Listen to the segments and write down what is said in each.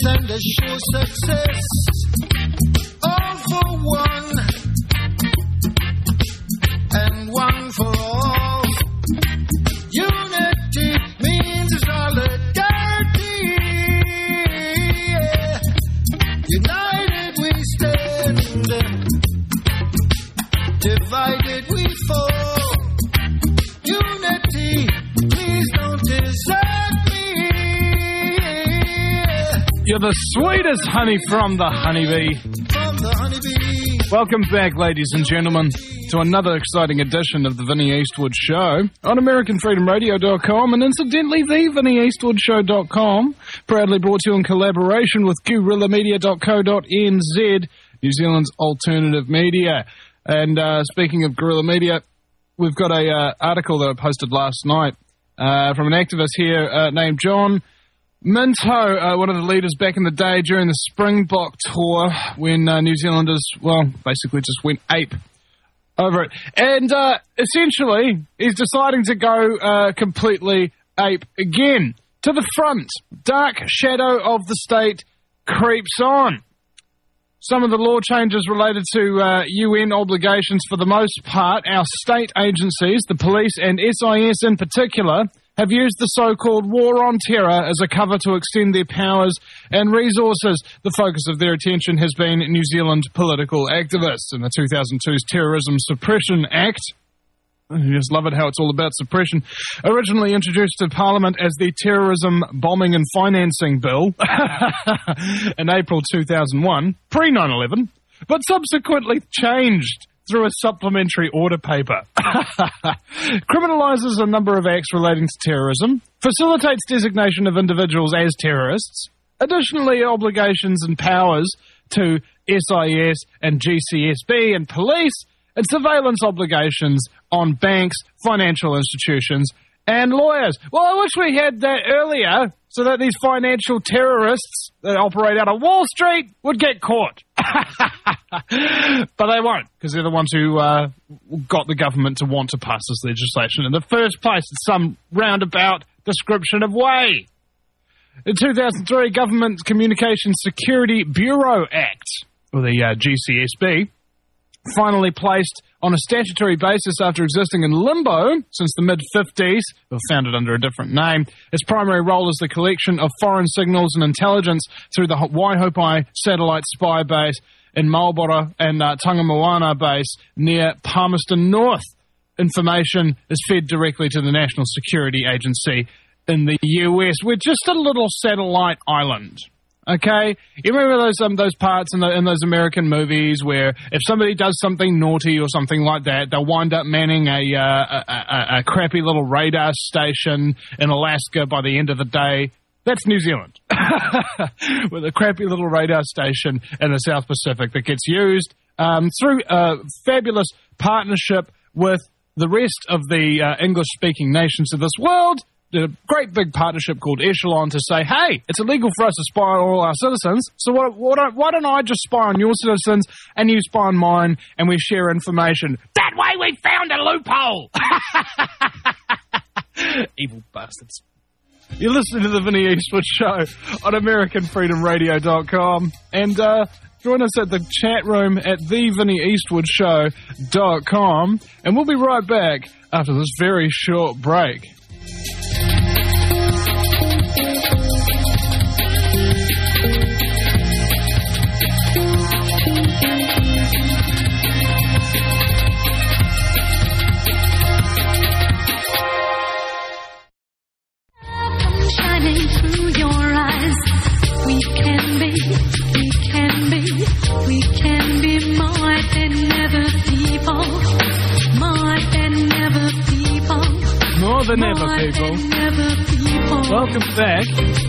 and a sure success. All for one, and one for all. Unity means solidarity. Yeah. United we stand, divided we fall. Unity, please don't desert me. Yeah. You're the sweetest honey from the honeybee. From the honeybee. Welcome back, ladies and gentlemen, to another exciting edition of the Vinnie Eastwood Show on AmericanFreedomRadio.com and incidentally, TheVinnieEastwoodShow.com, proudly brought to you in collaboration with GuerrillaMedia.co.nz, New Zealand's alternative media. And speaking of guerrilla media, we've got a article that I posted last night from an activist here named John Minto, one of the leaders back in the day during the Springbok tour when New Zealanders, well, basically just went ape over it. And essentially, he's deciding to go completely ape again. To the front, dark shadow of the state creeps on. Some of the law changes related to UN obligations for the most part. Our state agencies, the police and SIS in particular, have used the so-called war on terror as a cover to extend their powers and resources. The focus of their attention has been New Zealand political activists. In the 2002's Terrorism Suppression Act, I just love it how it's all about suppression, originally introduced to Parliament as the Terrorism Bombing and Financing Bill in April 2001, pre-9/11, but subsequently changed through a supplementary order paper. Criminalises a number of acts relating to terrorism, facilitates designation of individuals as terrorists, additionally obligations and powers to SIS and GCSB and police, and surveillance obligations on banks, financial institutions, and lawyers. Well, I wish we had that earlier so that these financial terrorists that operate out of Wall Street would get caught. But they won't, because they're the ones who got the government to want to pass this legislation in the first place in some roundabout description of way. In 2003, Government Communications Security Bureau Act, or the GCSB, finally placed on a statutory basis after existing in limbo since the mid-50s, or founded under a different name. Its primary role is the collection of foreign signals and intelligence through the Waihopai satellite spy base in Marlborough and Tangamoana base near Palmerston North. Information is fed directly to the National Security Agency in the US. We're just a little satellite island. Okay, you remember those parts in those American movies where if somebody does something naughty or something like that, they'll wind up manning a crappy little radar station in Alaska by the end of the day. That's New Zealand, with a crappy little radar station in the South Pacific that gets used through a fabulous partnership with the rest of the English-speaking nations of this world. A great big partnership called Echelon to say, hey, it's illegal for us to spy on all our citizens, so why don't I just spy on your citizens and you spy on mine and we share information? That way we found a loophole! Evil bastards. You're listening to the Vinnie Eastwood Show on AmericanFreedomRadio.com and join us at the chat room at TheVinnieEastwoodShow.com and we'll be right back after this very short break. More than ever, people. Welcome back.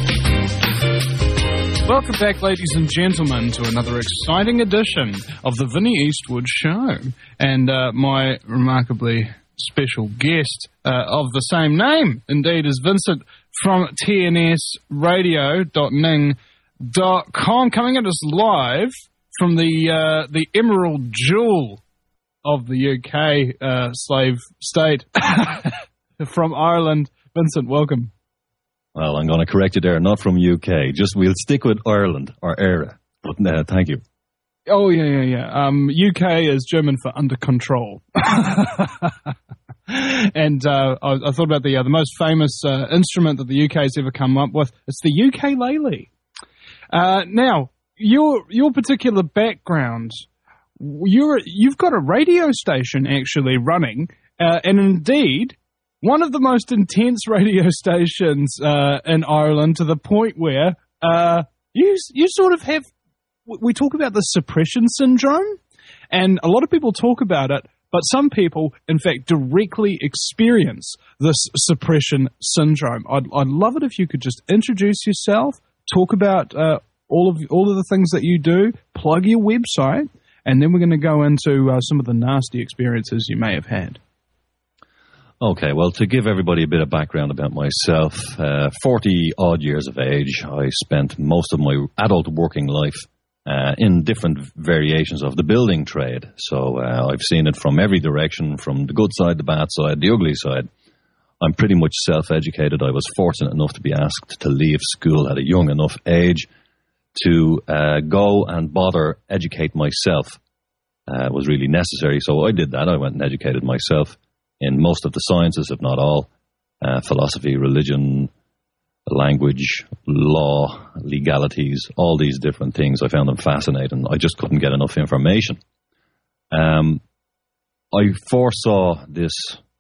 Welcome back, ladies and gentlemen, to another exciting edition of the Vinnie Eastwood Show. And my remarkably special guest of the same name, indeed, is Vincent from tnsradio.ning.com, coming at us live from the Emerald Jewel of the UK slave state from Ireland. Vincent, welcome. Well, I'm going to correct you there. Not from UK. Just we'll stick with Ireland or ERA. But thank you. Oh, yeah. UK is German for under control. And I thought about the most famous instrument that the UK's ever come up with. It's the ukulele. Now, your particular background, you've got a radio station actually running, and indeed, one of the most intense radio stations in Ireland, to the point where you sort of have. We talk about the suppression syndrome, and a lot of people talk about it, but some people, in fact, directly experience this suppression syndrome. I'd love it if you could just introduce yourself, talk about all of the things that you do, plug your website, and then we're going to go into some of the nasty experiences you may have had. Okay, well, to give everybody a bit of background about myself, 40-odd years of age, I spent most of my adult working life in different variations of the building trade. So I've seen it from every direction, from the good side, the bad side, the ugly side. I'm pretty much self-educated. I was fortunate enough to be asked to leave school at a young enough age to go and bother educate myself. It was really necessary, so I did that. I went and educated myself in most of the sciences, if not all, philosophy, religion, language, law, legalities, all these different things. I found them fascinating. I just couldn't get enough information. I foresaw this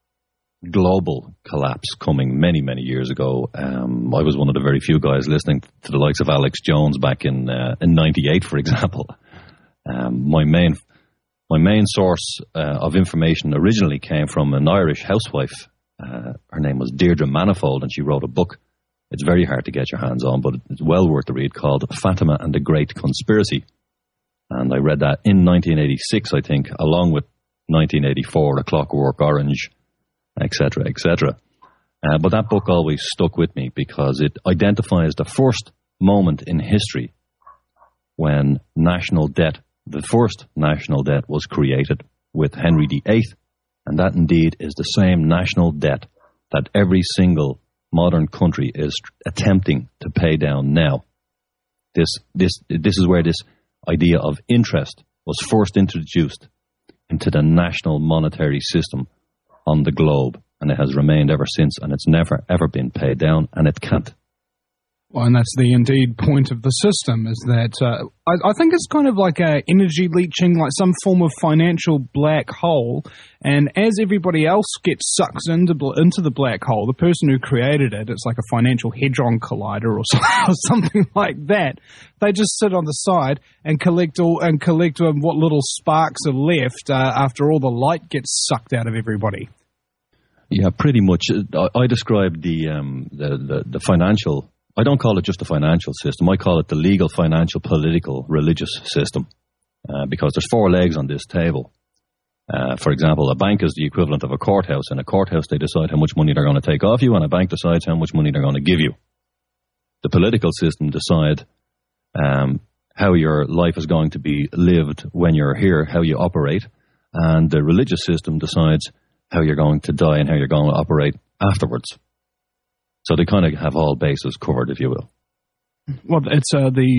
global collapse coming many, many years ago. I was one of the very few guys listening to the likes of Alex Jones back in 98, for example. My main source of information originally came from an Irish housewife. Her name was Deirdre Manifold, and she wrote a book. It's very hard to get your hands on, but it's well worth the read, called Fatima and the Great Conspiracy. And I read that in 1986, I think, along with 1984, A Clockwork Orange, etc., etc. But that book always stuck with me because it identifies the first moment in history when the first national debt was created with Henry VIII. And that indeed is the same national debt that every single modern country is attempting to pay down now. This is where this idea of interest was first introduced into the national monetary system on the globe, and it has remained ever since, and it's never ever been paid down, and it can't. Well, and that's the indeed point of the system, is that I think it's kind of like a energy leeching, like some form of financial black hole. And as everybody else gets sucked into the black hole, the person who created it, it's like a financial hadron collider or something like that. They just sit on the side and collect what little sparks are left after all the light gets sucked out of everybody. Yeah, pretty much. I describe the financial. I don't call it just the financial system. I call it the legal, financial, political, religious system, because there's four legs on this table. For example, a bank is the equivalent of a courthouse. In a courthouse, they decide how much money they're going to take off you, and a bank decides how much money they're going to give you. The political system decides how your life is going to be lived when you're here, how you operate, and the religious system decides how you're going to die and how you're going to operate afterwards. So they kind of have all bases covered, if you will. Well, it's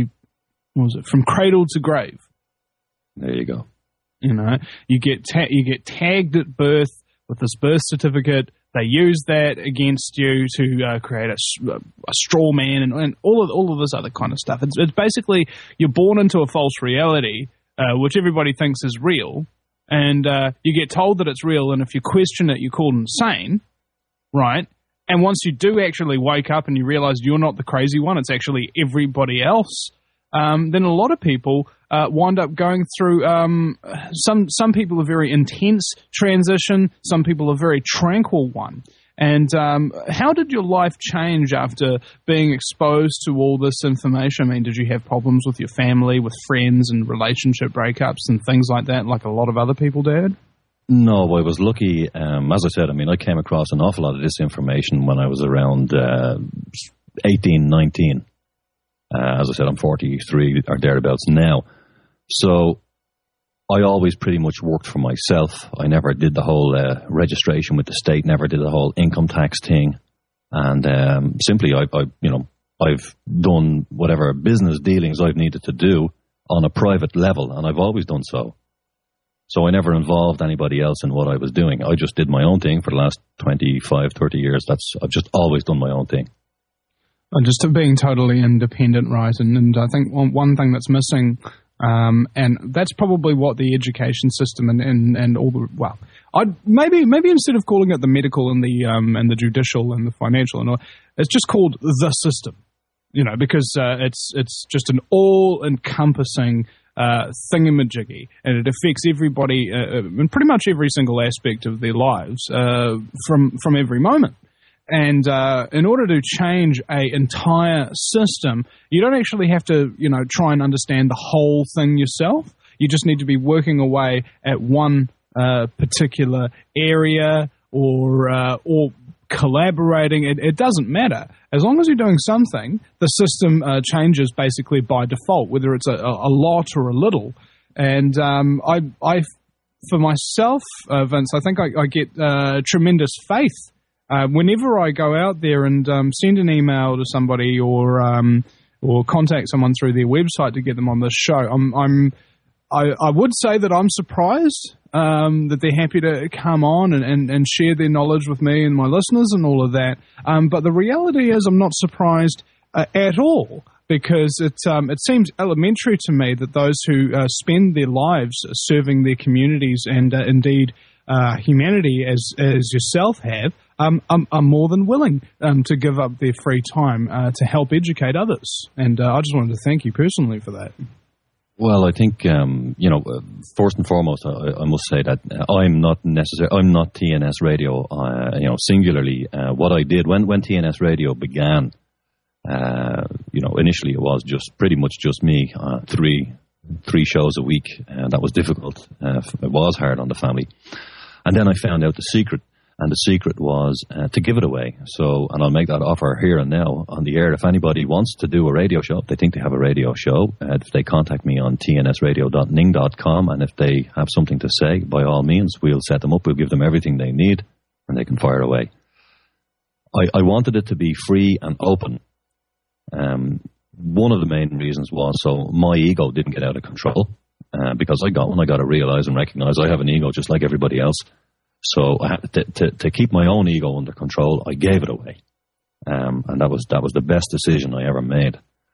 from cradle to grave. There you go. You know, you get tagged at birth with this birth certificate. They use that against you to create a straw man and all of this other kind of stuff. It's basically you're born into a false reality, which everybody thinks is real, and you get told that it's real, and if you question it, you're called insane, right? And once you do actually wake up and you realize you're not the crazy one, it's actually everybody else, then a lot of people wind up going through some people a very intense transition, some people a very tranquil one. And how did your life change after being exposed to all this information? I mean, did you have problems with your family, with friends and relationship breakups and things like that, like a lot of other people did? No, I was lucky. As I said, I came across an awful lot of this information when I was around 18, 19. As I said, I'm 43 or thereabouts now. So I always pretty much worked for myself. I never did the whole registration with the state, never did the whole income tax thing. And simply, I've done whatever business dealings I've needed to do on a private level, and I've always done so. So I never involved anybody else in what I was doing. I just did my own thing for the last 25, 30 years. I've just always done my own thing. And just being totally independent, right? And I think one thing that's missing, and that's probably what the education system and all the, well, I'd maybe instead of calling it the medical and the judicial and the financial and all, it's just called the system, because it's just an all-encompassing thingamajiggy, and it affects everybody in pretty much every single aspect of their lives from every moment. And in order to change an entire system, you don't actually have to, try and understand the whole thing yourself. You just need to be working away at one particular area or collaborating. It doesn't matter. As long as you're doing something, the system changes basically by default, whether it's a lot or a little. And I for myself, Vince, I think I get tremendous faith whenever I go out there and send an email to somebody or contact someone through their website to get them on this show. I would say that I'm surprised that they're happy to come on and share their knowledge with me and my listeners and all of that. But the reality is I'm not surprised at all, because it seems elementary to me that those who spend their lives serving their communities and indeed humanity as yourself have, are more than willing to give up their free time to help educate others. And I just wanted to thank you personally for that. Well, I think, first and foremost, I must say that I'm not TNS Radio, singularly. What I did when TNS Radio began, initially it was pretty much just me, three shows a week, and that was difficult. It was hard on the family. And then I found out the secret. And the secret was to give it away. So, and I'll make that offer here and now on the air. If anybody wants to do a radio show, if they think they have a radio show, if they contact me on tnsradio.ning.com, and if they have something to say, by all means, we'll set them up. We'll give them everything they need, and they can fire away. I wanted it to be free and open. One of the main reasons was so my ego didn't get out of control, because I got to realize and recognize I have an ego just like everybody else. So I had to keep my own ego under control. I gave it away, and that was the best decision I ever made.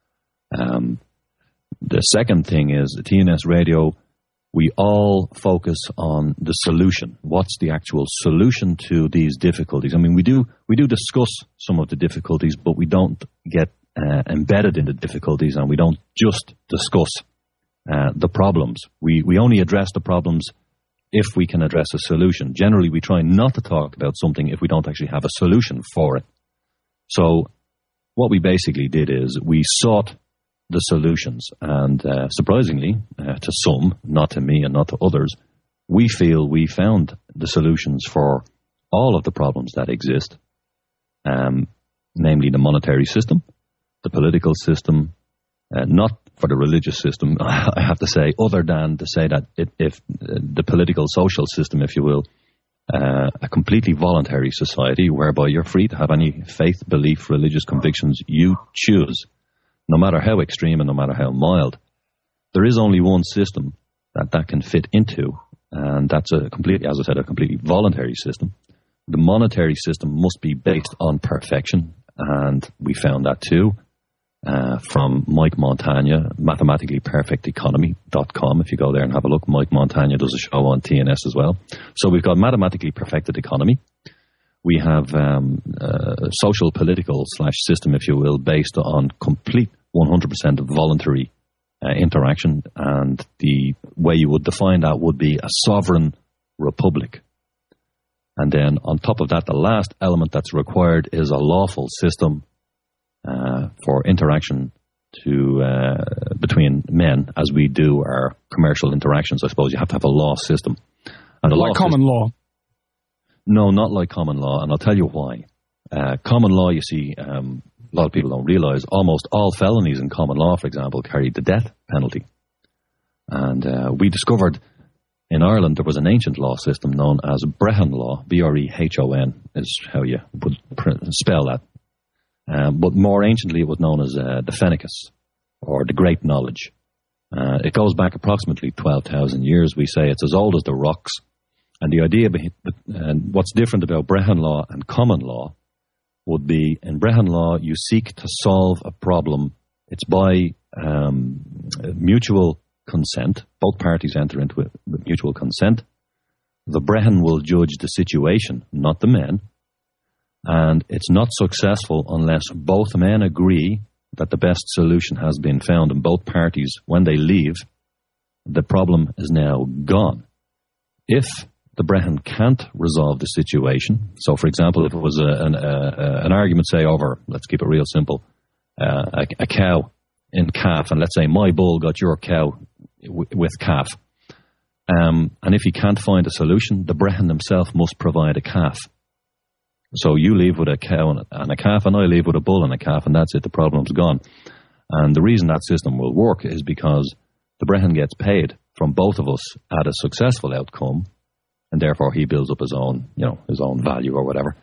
The second thing is TNS Radio. We all focus on the solution. What's the actual solution to these difficulties? I mean, we do discuss some of the difficulties, but we don't get embedded in the difficulties, and we don't just discuss the problems. We only address the problems if we can address a solution. Generally, we try not to talk about something if we don't actually have a solution for it. So what we basically did is we sought the solutions, and surprisingly, to some, not to me and not to others, we feel we found the solutions for all of the problems that exist, namely the monetary system, the political system, not for the religious system, I have to say, other than to say that if the political social system, if you will, a completely voluntary society whereby you're free to have any faith, belief, religious convictions you choose, no matter how extreme and no matter how mild. There is only one system that can fit into, and that's a completely voluntary system. The monetary system must be based on perfection, and we found that too. From Mike Montagna, mathematicallyperfecteconomy.com. If you go there and have a look, Mike Montagna does a show on TNS as well. So we've got mathematically perfected economy. We have social, political / system, if you will, based on complete 100% voluntary interaction. And the way you would define that would be a sovereign republic. And then on top of that, the last element that's required is a lawful system for interaction between men, as we do our commercial interactions. I suppose you have to have a law system. And like common law? No, not like common law, and I'll tell you why. Common law, you see, a lot of people don't realize, almost all felonies in common law, for example, carry the death penalty. And we discovered In Ireland, there was an ancient law system known as Brehon law. Brehon is how you would spell that. But more anciently, it was known as the Fennicus, or the Great Knowledge. It goes back approximately 12,000 years. We say it's as old as the rocks. And the idea behind what's different about Brehon law and common law would be, in Brehon law, you seek to solve a problem. It's by mutual consent. Both parties enter into it with mutual consent. The Brehon will judge the situation, not the men. And it's not successful unless both men agree that the best solution has been found, and both parties, when they leave, the problem is now gone. If the Brehon can't resolve the situation, so for example, if it was an argument, say, over, let's keep it real simple, a cow in calf, and let's say my bull got your cow with calf, and if he can't find a solution, the Brehon himself must provide a calf. So you leave with a cow and a calf, and I leave with a bull and a calf, and that's it, the problem's gone. And the reason that system will work is because the Brehon gets paid from both of us at a successful outcome, and therefore he builds up his own value or whatever.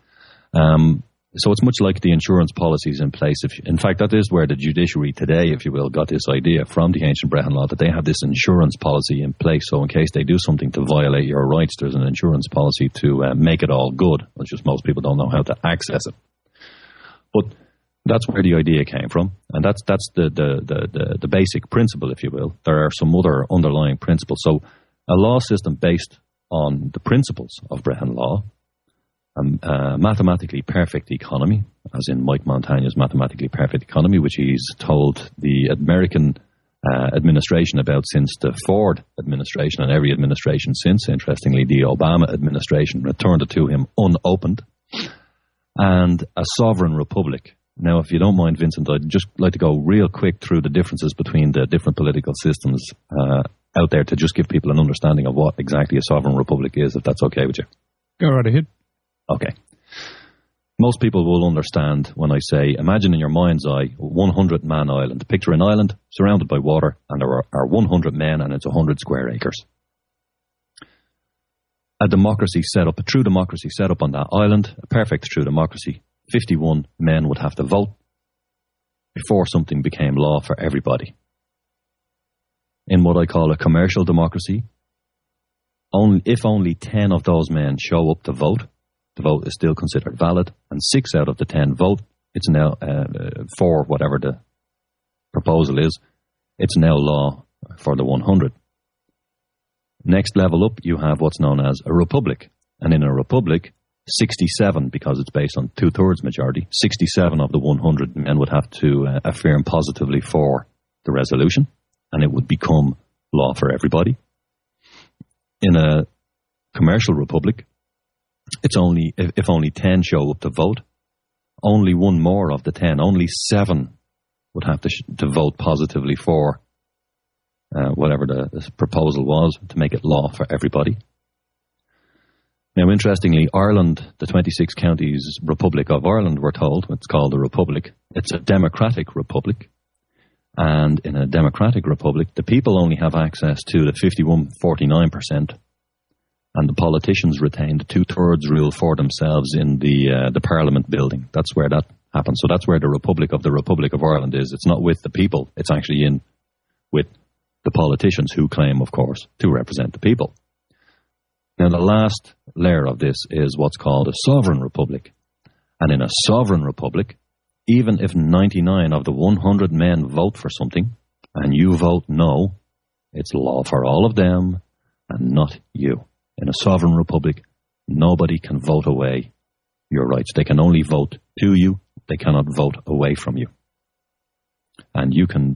So it's much like the insurance policies in place. In fact, that is where the judiciary today, if you will, got this idea from the ancient Brehon law, that they have this insurance policy in place. So in case they do something to violate your rights, there's an insurance policy to make it all good. It's just most people don't know how to access it. But that's where the idea came from, and that's the basic principle, if you will. There are some other underlying principles. So a law system based on the principles of Brehon law, a mathematically perfect economy, as in Mike Montagna's Mathematically Perfect Economy, which he's told the American administration about since the Ford administration and every administration since. Interestingly, the Obama administration returned it to him unopened. And a sovereign republic. Now, if you don't mind, Vincent, I'd just like to go real quick through the differences between the different political systems out there to just give people an understanding of what exactly a sovereign republic is, if that's okay with you. Go right ahead. Okay. Most people will understand when I say, imagine in your mind's eye, 100-man island. Picture an island surrounded by water, and there are 100 men, and it's 100 square acres. A democracy set up, a true democracy set up on that island, a perfect true democracy, 51 men would have to vote before something became law for everybody. In what I call a commercial democracy, if only 10 of those men show up to vote, the vote is still considered valid, and 6 out of the 10 vote. It's now, for whatever the proposal is, it's now law for the 100. Next level up, you have what's known as a republic. And in a republic, 67, because it's based on 2/3 majority, 67 of the 100 men would have to affirm positively for the resolution, and it would become law for everybody. In a commercial republic, it's only if only 10 show up to vote, only one more of the 10, only 7 would have to vote positively for whatever the proposal was to make it law for everybody. Now, interestingly, Ireland, the 26 counties Republic of Ireland, we're told, it's called a republic. It's a democratic republic. And in a democratic republic, the people only have access to the 51-49%. And the politicians retain the 2/3 rule for themselves in the Parliament building. That's where that happens. So that's where the Republic of Ireland is. It's not with the people. It's actually in with the politicians who claim, of course, to represent the people. Now, the last layer of this is what's called a sovereign republic. And in a sovereign republic, even if 99 of the 100 men vote for something, and you vote no, it's law for all of them and not you. In a sovereign republic, nobody can vote away your rights. They can only vote to you. They cannot vote away from you. And you can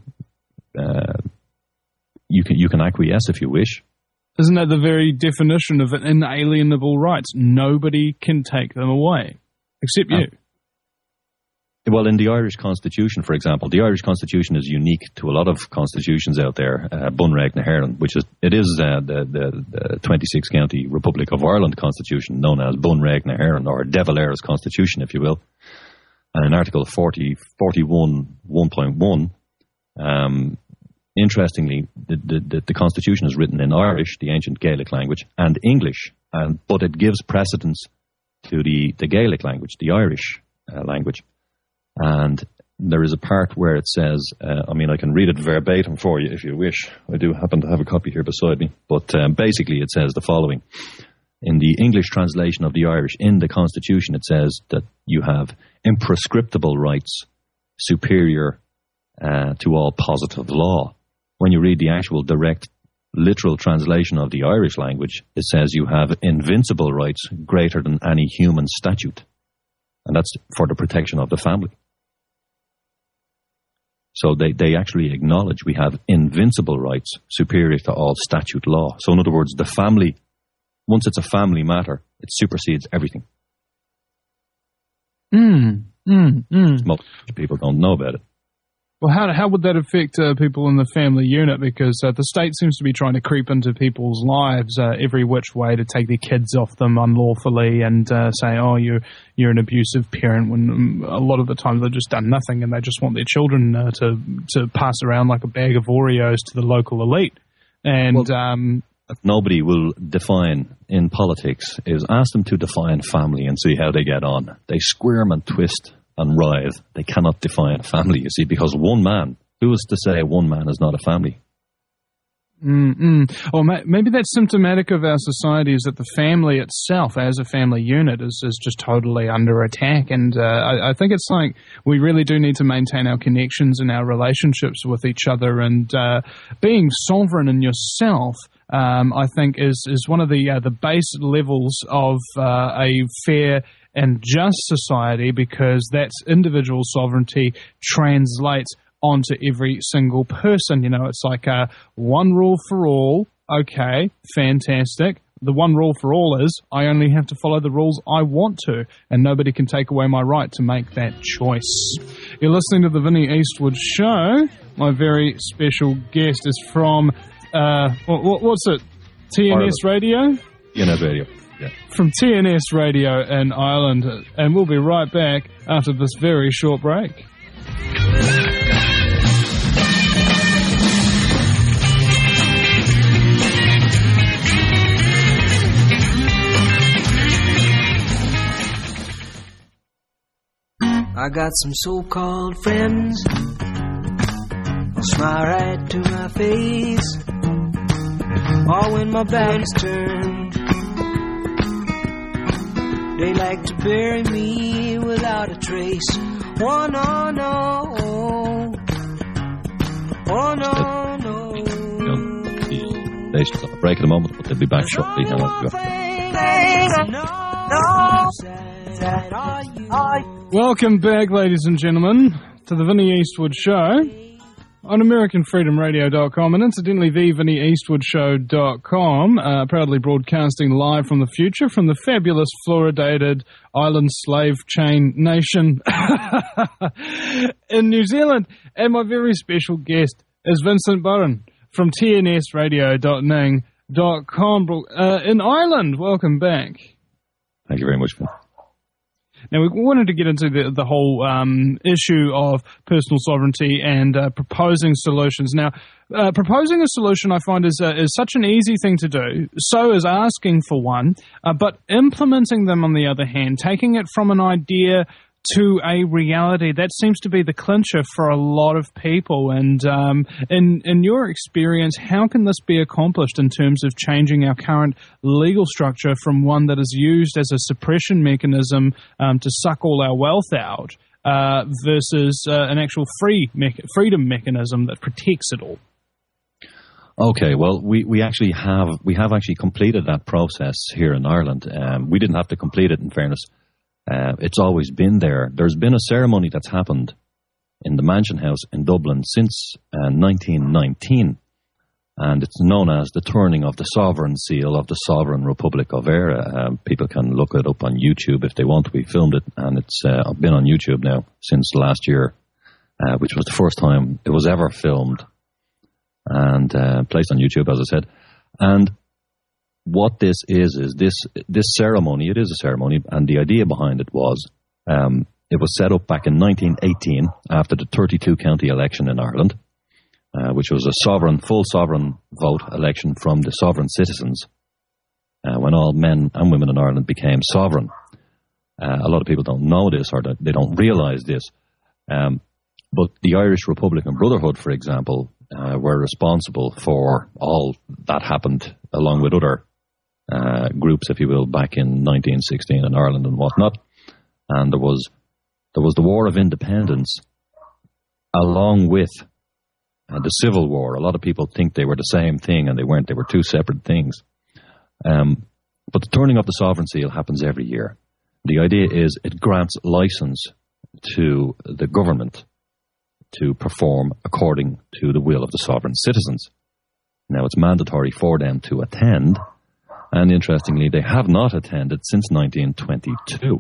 acquiesce if you wish. Isn't that the very definition of inalienable rights? Nobody can take them away, except you. Well, in the Irish Constitution, for example, the Irish Constitution is unique to a lot of constitutions out there. Bunreacht na hÉireann, it is the 26 county Republic of Ireland Constitution, known as Bunreacht na hÉireann, or De Valera's Constitution, if you will. And in Article 41, 1.1, interestingly, the Constitution is written in Irish, the ancient Gaelic language, and English, but it gives precedence to the Gaelic language, the Irish language. And there is a part where it says, I can read it verbatim for you if you wish. I do happen to have a copy here beside me. But basically it says the following. In the English translation of the Irish, in the Constitution, it says that you have imprescriptible rights superior to all positive law. When you read the actual direct literal translation of the Irish language, it says you have invincible rights greater than any human statute. And that's for the protection of the family. So they actually acknowledge we have invincible rights superior to all statute law. So in other words, the family, once it's a family matter, it supersedes everything. Most people don't know about it. Well, how would that affect people in the family unit? Because the state seems to be trying to creep into people's lives every which way to take their kids off them unlawfully and say, oh, you're an abusive parent, when a lot of the time they've just done nothing and they just want their children to pass around like a bag of Oreos to the local elite. And nobody will define in politics is ask them to define family and see how they get on. They squirm and twist and writhe. They cannot define family, you see, because one man, who is to say one man is not a family? Or maybe that's symptomatic of our society, is that the family itself as a family unit is just totally under attack. And I think it's like we really do need to maintain our connections and our relationships with each other. And being sovereign in yourself, I think, is one of the base levels of a fair and just society, because that's individual sovereignty translates onto every single person. You know, it's like one rule for all. Okay, fantastic. The one rule for all is I only have to follow the rules I want to, and nobody can take away my right to make that choice. You're listening to the Vinnie Eastwood Show. My very special guest is from, what's it? TNS Radio? TNS Radio. Yeah. From TNS Radio in Ireland, and we'll be right back after this very short break. I got some so-called friends who smile right to my face, all when my back is turned. They like to bury me without a trace. Oh, no, no. Oh, no, no. They should have a break at the moment, but they'll be back shortly. Welcome back, ladies and gentlemen, to the Vinnie Eastwood Show on AmericanFreedomRadio.com and incidentally TheVinnieEastwoodShow.com, proudly broadcasting live from the future from the fabulous fluoridated island slave chain nation in New Zealand. And my very special guest is Vincent Burren from TNSRadio.ning.com in Ireland. Welcome back. Thank you very much, Phil. Now, we wanted to get into the whole issue of personal sovereignty and proposing solutions. Now, proposing a solution, I find, is such an easy thing to do. So is asking for one. But implementing them, on the other hand, taking it from an idea to a reality, that seems to be the clincher for a lot of people. And in your experience, how can this be accomplished in terms of changing our current legal structure from one that is used as a suppression mechanism to suck all our wealth out versus an actual freedom mechanism that protects it all? Okay, well, we have actually completed that process here in Ireland. We didn't have to complete it, in fairness. It's always been there. There's been a ceremony that's happened in the Mansion House in Dublin since 1919, and it's known as the turning of the sovereign seal of the Sovereign Republic of Eire. People can look it up on YouTube if they want. We filmed it, and it's been on YouTube now since last year, which was the first time it was ever filmed and placed on YouTube, as I said. And what this is this ceremony, it is a ceremony, and the idea behind it was, it was set up back in 1918 after the 32 county election in Ireland, which was a full sovereign vote election from the sovereign citizens, when all men and women in Ireland became sovereign. A lot of people don't know this, or they don't realise this. But the Irish Republican Brotherhood, for example, were responsible for all that happened, along with other groups, if you will, back in 1916 in Ireland and whatnot. And there was the War of Independence, along with the Civil War. A lot of people think they were the same thing, and they weren't. They were two separate things. But the turning of the sovereign seal happens every year. The idea is it grants license to the government to perform according to the will of the sovereign citizens. Now, it's mandatory for them to attend, and interestingly, they have not attended since 1922.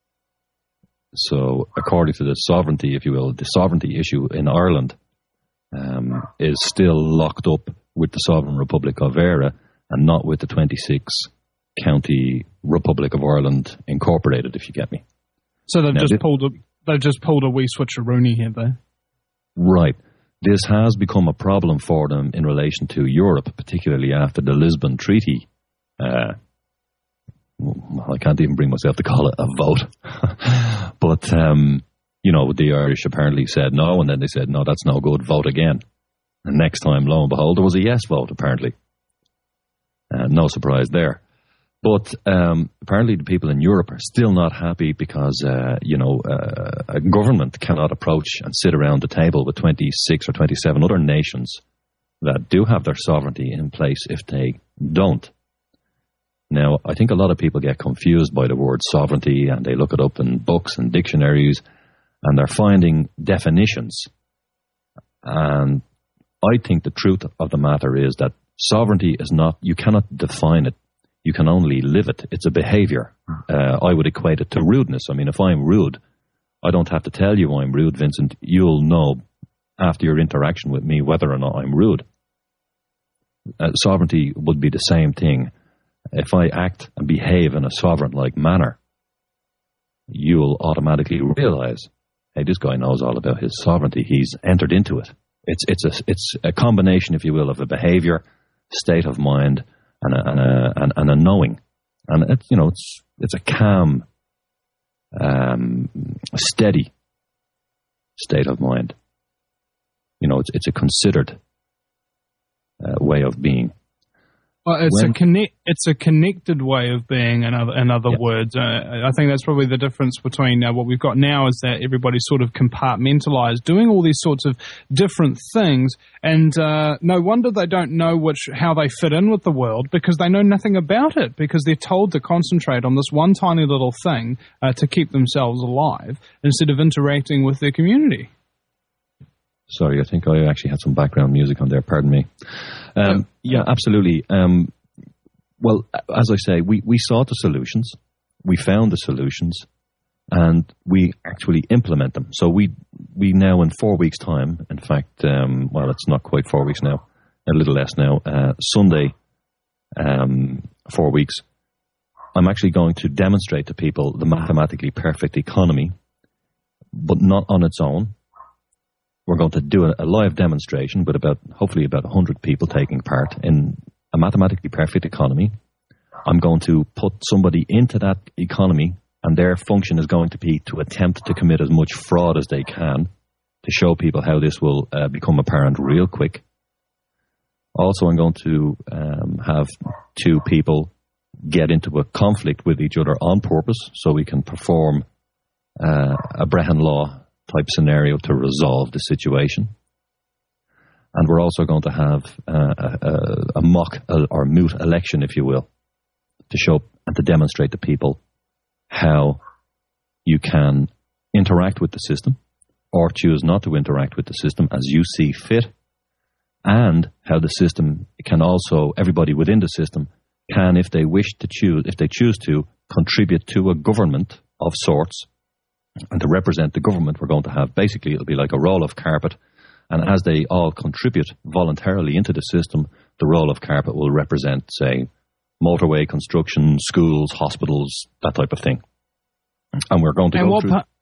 So, according to the sovereignty, if you will, the sovereignty issue in Ireland is still locked up with the Sovereign Republic of Eire and not with the 26-county Republic of Ireland Incorporated, if you get me. So they've just pulled a wee switcheroonie here, though. Right. This has become a problem for them in relation to Europe, particularly after the Lisbon Treaty. I can't even bring myself to call it a vote. But, the Irish apparently said no, and then they said, no, that's no good, vote again. And next time, lo and behold, there was a yes vote, apparently. No surprise there. But apparently the people in Europe are still not happy because, a government cannot approach and sit around the table with 26 or 27 other nations that do have their sovereignty in place if they don't. Now, I think a lot of people get confused by the word sovereignty, and they look it up in books and dictionaries, and they're finding definitions. And I think the truth of the matter is that sovereignty is not, you cannot define it. You can only live it. It's a behavior. I would equate it to rudeness. I mean, if I'm rude, I don't have to tell you I'm rude, Vincent. You'll know after your interaction with me whether or not I'm rude. Sovereignty would be the same thing. If I act and behave in a sovereign-like manner, you'll automatically realize, hey, this guy knows all about his sovereignty. He's entered into it. It's a combination, if you will, of a behavior, state of mind, and a knowing. And it's a calm, steady state of mind. It's a considered way of being. Well, it's a connected way of being, in other words. I think that's probably the difference between what we've got now is that everybody's sort of compartmentalized, doing all these sorts of different things, and no wonder they don't know how they fit in with the world, because they know nothing about it, because they're told to concentrate on this one tiny little thing to keep themselves alive instead of interacting with their community. Sorry, I think I actually had some background music on there. Pardon me. Yeah, absolutely. Well, as I say, we sought the solutions, we found the solutions, and we actually implement them. So we now, in 4 weeks' time, in fact, it's not quite 4 weeks now, a little less now, Sunday, 4 weeks, I'm actually going to demonstrate to people the mathematically perfect economy, but not on its own. We're going to do a live demonstration with hopefully about 100 people taking part in a mathematically perfect economy. I'm going to put somebody into that economy, and their function is going to be to attempt to commit as much fraud as they can to show people how this will become apparent real quick. Also, I'm going to have two people get into a conflict with each other on purpose so we can perform a Brehon Law type scenario to resolve the situation. And we're also going to have a mock or moot election, if you will, to show and to demonstrate to people how you can interact with the system or choose not to interact with the system as you see fit, and how the system can also, everybody within the system can, if they choose to, contribute to a government of sorts. And to represent the government, we're going to have, basically, it'll be like a roll of carpet. And as they all contribute voluntarily into the system, the roll of carpet will represent, say, motorway construction, schools, hospitals, that type of thing. And we're going to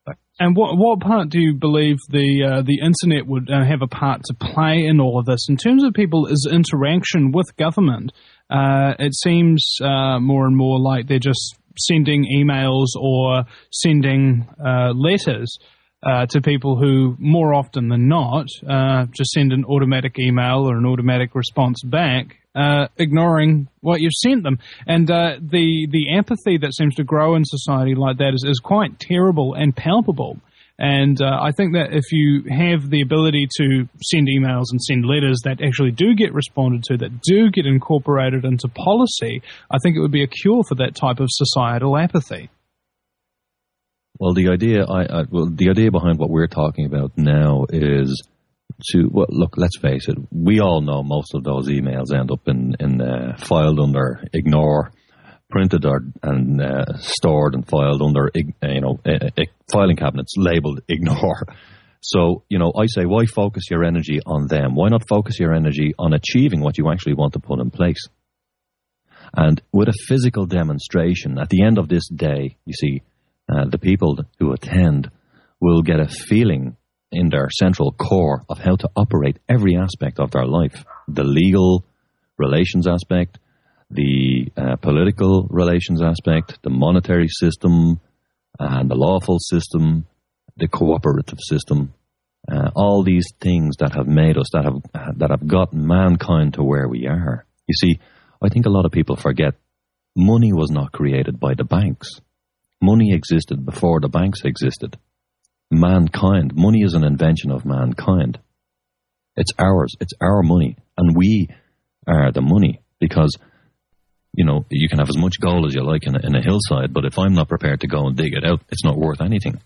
aspects. And what part do you believe the internet would have a part to play in all of this in terms of people's interaction with government? It seems more and more like they're just sending emails or sending letters to people who, more often than not, just send an automatic email or an automatic response back, ignoring what you've sent them. And the empathy that seems to grow in society like that is quite terrible and palpable. And I think that if you have the ability to send emails and send letters that actually do get responded to, that do get incorporated into policy, I think it would be a cure for that type of societal apathy. Well, the idea behind what we're talking about now is look, let's face it, we all know most of those emails end up in filed under ignore, printed and stored and filed under filing cabinets labeled ignore. So, I say, why focus your energy on them? Why not focus your energy on achieving what you actually want to put in place? And with a physical demonstration, at the end of this day, you see, the people who attend will get a feeling in their central core of how to operate every aspect of their life. The legal relations aspect, the political relations aspect, the monetary system, and the lawful system, the cooperative system, all these things that have made us, that have gotten mankind to where we are. You see, I think a lot of people forget money was not created by the banks. Money existed before the banks existed. Mankind, money is an invention of mankind. It's ours, it's our money, and we are the money, because you can have as much gold as you like in a hillside, but if I'm not prepared to go and dig it out, it's not worth anything.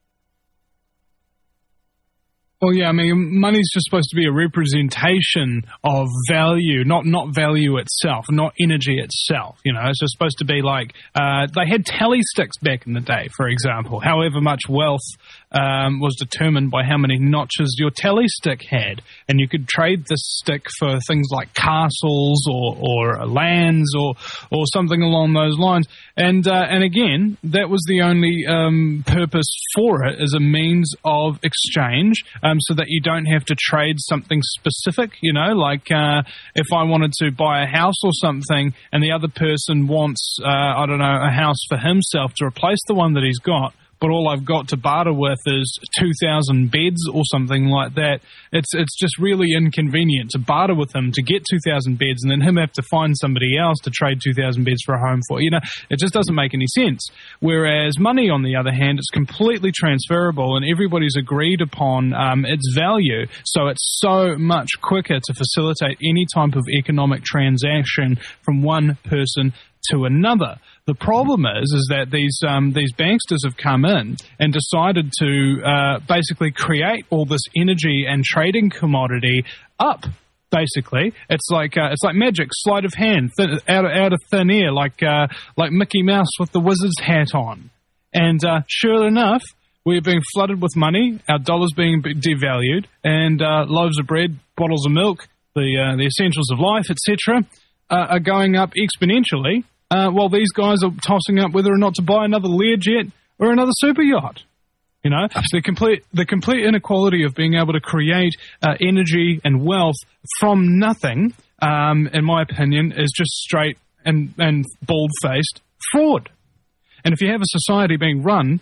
Well, yeah, I mean, money's just supposed to be a representation of value, not value itself, not energy itself. It's just supposed to be like they had tally sticks back in the day, for example. However much wealth was determined by how many notches your tally stick had, and you could trade this stick for things like castles or lands or something along those lines. And again, that was the only purpose for it, as a means of exchange. So that you don't have to trade something specific, like if I wanted to buy a house or something and the other person wants, a house for himself to replace the one that he's got, but all I've got to barter with is 2,000 beds or something like that. It's just really inconvenient to barter with him to get 2,000 beds and then him have to find somebody else to trade 2,000 beds for a home for. It just doesn't make any sense. Whereas money, on the other hand, is completely transferable and everybody's agreed upon its value. So it's so much quicker to facilitate any type of economic transaction from one person to another. The problem is that these banksters have come in and decided to basically create all this energy and trading commodity up. Basically, it's like magic, sleight of hand, out of thin air, like Mickey Mouse with the wizard's hat on. And sure enough, we're being flooded with money, our dollar's being devalued, and loaves of bread, bottles of milk, the essentials of life, etc., are going up exponentially. While these guys are tossing up whether or not to buy another Learjet or another super yacht. The complete inequality of being able to create energy and wealth from nothing, in my opinion, is just straight and bald-faced fraud. And if you have a society being run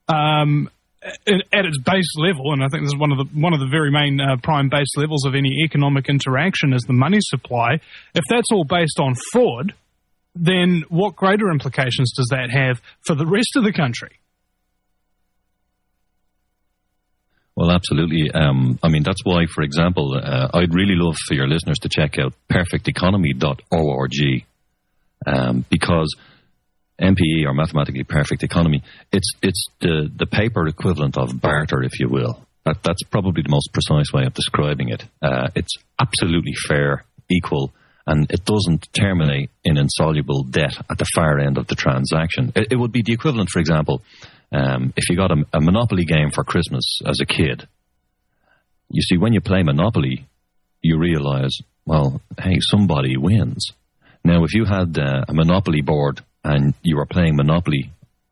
at its base level, and I think this is one of the very main prime base levels of any economic interaction is the money supply, if that's all based on fraud, then what greater implications does that have for the rest of the country? Well, absolutely. That's why, for example, I'd really love for your listeners to check out perfecteconomy.org, because MPE, or Mathematically Perfect Economy, it's the paper equivalent of barter, if you will. That's probably the most precise way of describing it. It's absolutely fair, equal, and it doesn't terminate in insoluble debt at the far end of the transaction. It would be the equivalent, for example, if you got a Monopoly game for Christmas as a kid. You see, when you play Monopoly, you realize, well, hey, somebody wins. Now, if you had a Monopoly board and you were playing Monopoly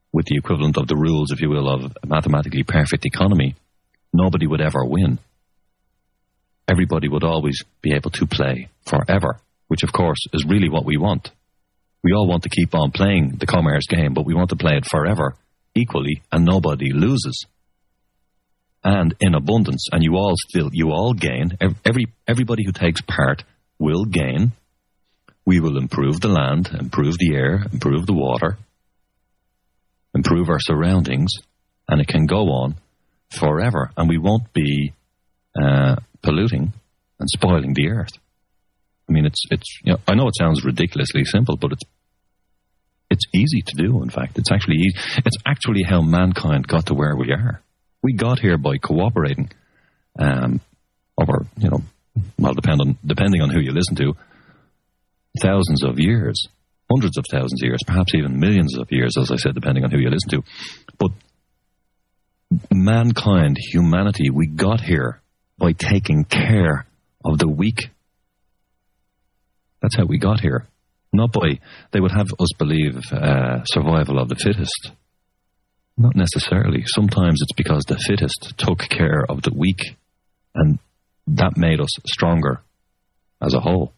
with the equivalent of the rules, if you will, of a mathematically perfect economy, nobody would ever win. Everybody would always be able to play forever, which of course is really what we want. We all want to keep on playing the commerce game, but we want to play it forever, equally, and nobody loses. And in abundance, and you all gain. Everybody who takes part will gain. We will improve the land, improve the air, improve the water, improve our surroundings, and it can go on forever, and we won't be polluting and spoiling the earth. I mean, it's I know it sounds ridiculously simple, but it's easy to do. In fact, it's actually how mankind got to where we are. We got here by cooperating over, depending on who you listen to, thousands of years, hundreds of thousands of years, perhaps even millions of years, as I said, depending on who you listen to. But mankind, humanity, we got here by taking care of the weak. That's how we got here. Not by, they would have us believe, survival of the fittest. Not necessarily. Sometimes it's because the fittest took care of the weak, and that made us stronger as a whole.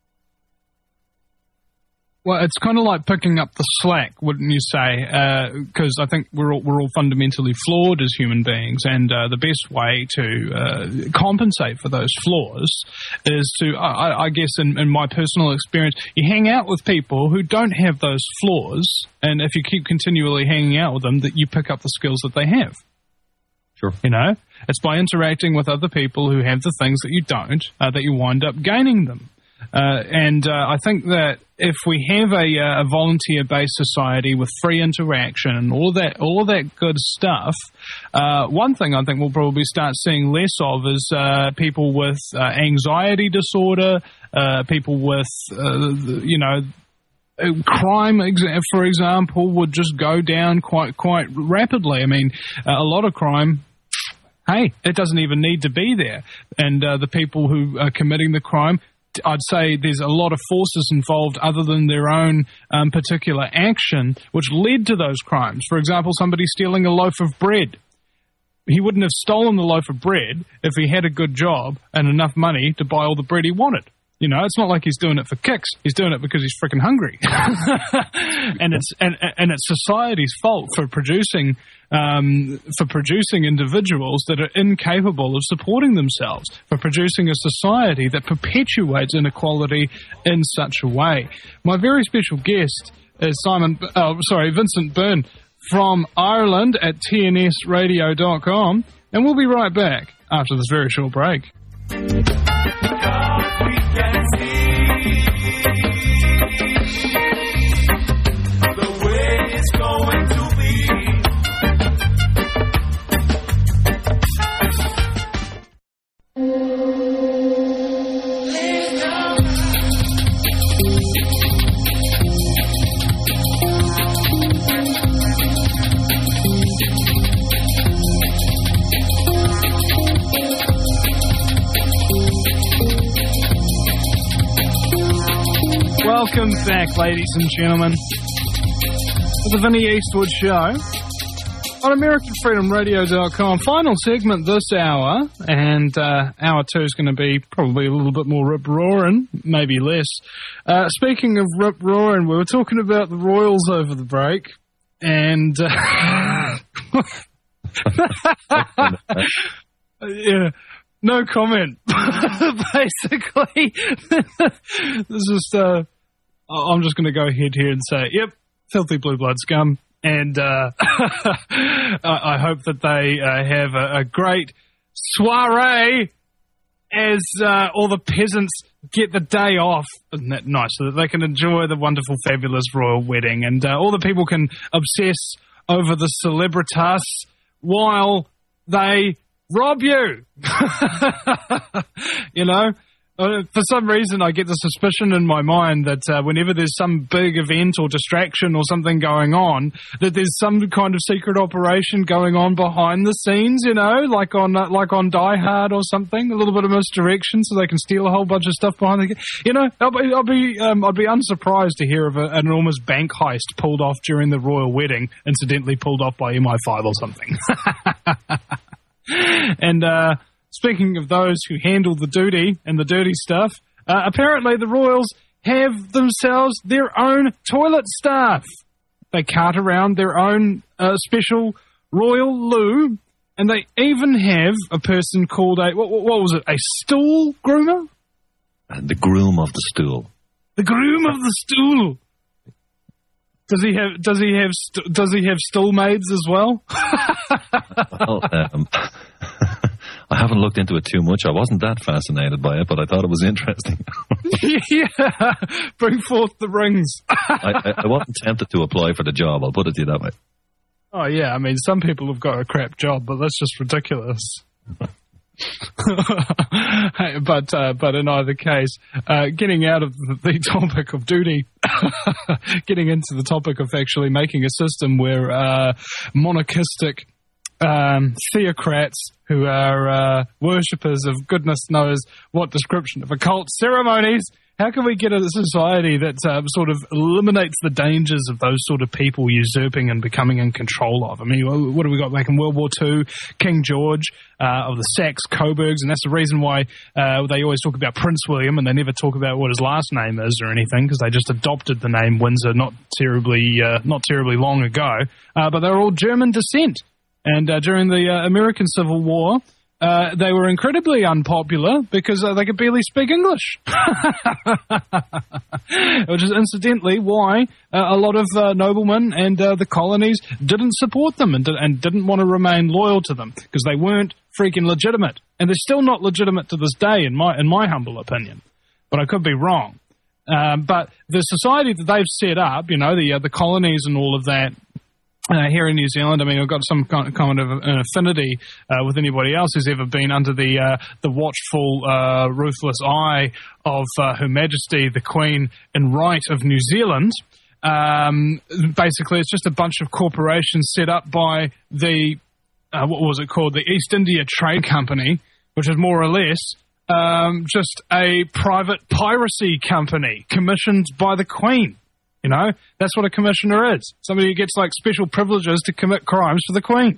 Well, it's kind of like picking up the slack, wouldn't you say? Because I think we're all fundamentally flawed as human beings, and the best way to compensate for those flaws is to, I guess, in my personal experience, you hang out with people who don't have those flaws, and if you keep continually hanging out with them, that you pick up the skills that they have. Sure. You know, it's by interacting with other people who have the things that you don't that you wind up gaining them. And I think that if we have a volunteer-based society with free interaction and all of that good stuff, one thing I think we'll probably start seeing less of is people with anxiety disorder, people with crime, for example, would just go down quite rapidly. I mean, a lot of crime. Hey, it doesn't even need to be there, and the people who are committing the crime, I'd say there's a lot of forces involved other than their own particular action which led to those crimes. For example, somebody stealing a loaf of bread. He wouldn't have stolen the loaf of bread if he had a good job and enough money to buy all the bread he wanted. You know, it's not like he's doing it for kicks. He's doing it because he's freaking hungry. and it's society's fault for producing individuals that are incapable of supporting themselves, for producing a society that perpetuates inequality in such a way. My very special guest is Vincent Byrne from Ireland at tnsradio.com, and we'll be right back after this very short break. Welcome back, ladies and gentlemen, to the Vinnie Eastwood Show on AmericanFreedomRadio.com. Final segment this hour, and hour 2 is going to be probably a little bit more rip-roaring, maybe less. Speaking of rip-roaring, we were talking about the Royals over the break, and yeah. No comment. Basically, this is I'm just going to go ahead here and say, yep, filthy blue blood scum, and I hope that they have a great soiree as all the peasants get the day off. Isn't that nice? So that they can enjoy the wonderful, fabulous royal wedding, and all the people can obsess over the celebritas while they rob you. You know, For some reason, I get the suspicion in my mind that whenever there's some big event or distraction or something going on, that there's some kind of secret operation going on behind the scenes, you know, like on Die Hard or something, a little bit of misdirection so they can steal a whole bunch of stuff behind the... You know, I'd be unsurprised to hear of an enormous bank heist pulled off during the royal wedding, incidentally pulled off by MI5 or something. And, speaking of those who handle the duty and the dirty stuff, apparently the royals have themselves their own toilet staff. They cart around their own special royal loo, and they even have a person called what was it, a stool groomer? The groom of the stool. The groom of the stool. Does he have stool maids as well? Well, I haven't looked into it too much. I wasn't that fascinated by it, but I thought it was interesting. Yeah, bring forth the rings. I wasn't tempted to apply for the job, I'll put it to you that way. Oh, yeah, I mean, some people have got a crap job, but that's just ridiculous. But in either case, getting out of the topic of duty, getting into the topic of actually making a system where monarchistic theocrats who are worshippers of goodness knows what description of occult ceremonies, how can we get a society that sort of eliminates the dangers of those sort of people usurping and becoming in control of? I mean, what have we got back in World War II? King George of the Saxe-Coburgs, and that's the reason why they always talk about Prince William and they never talk about what his last name is or anything, because they just adopted the name Windsor not terribly long ago. But they're all German descent. And during the American Civil War, they were incredibly unpopular because they could barely speak English. Which is incidentally why a lot of noblemen and the colonies didn't support them and didn't want to remain loyal to them because they weren't freaking legitimate. And they're still not legitimate to this day, in my humble opinion. But I could be wrong. But the society that they've set up, you know, the colonies and all of that, here in New Zealand, I mean, I've got some kind of an affinity with anybody else who's ever been under the watchful, ruthless eye of Her Majesty the Queen and Right of New Zealand. Basically, it's just a bunch of corporations set up by the, what was it called, the East India Trade Company, which is more or less just a private piracy company commissioned by the Queen. You know, that's what a commissioner is. Somebody who gets, like, special privileges to commit crimes for the Queen.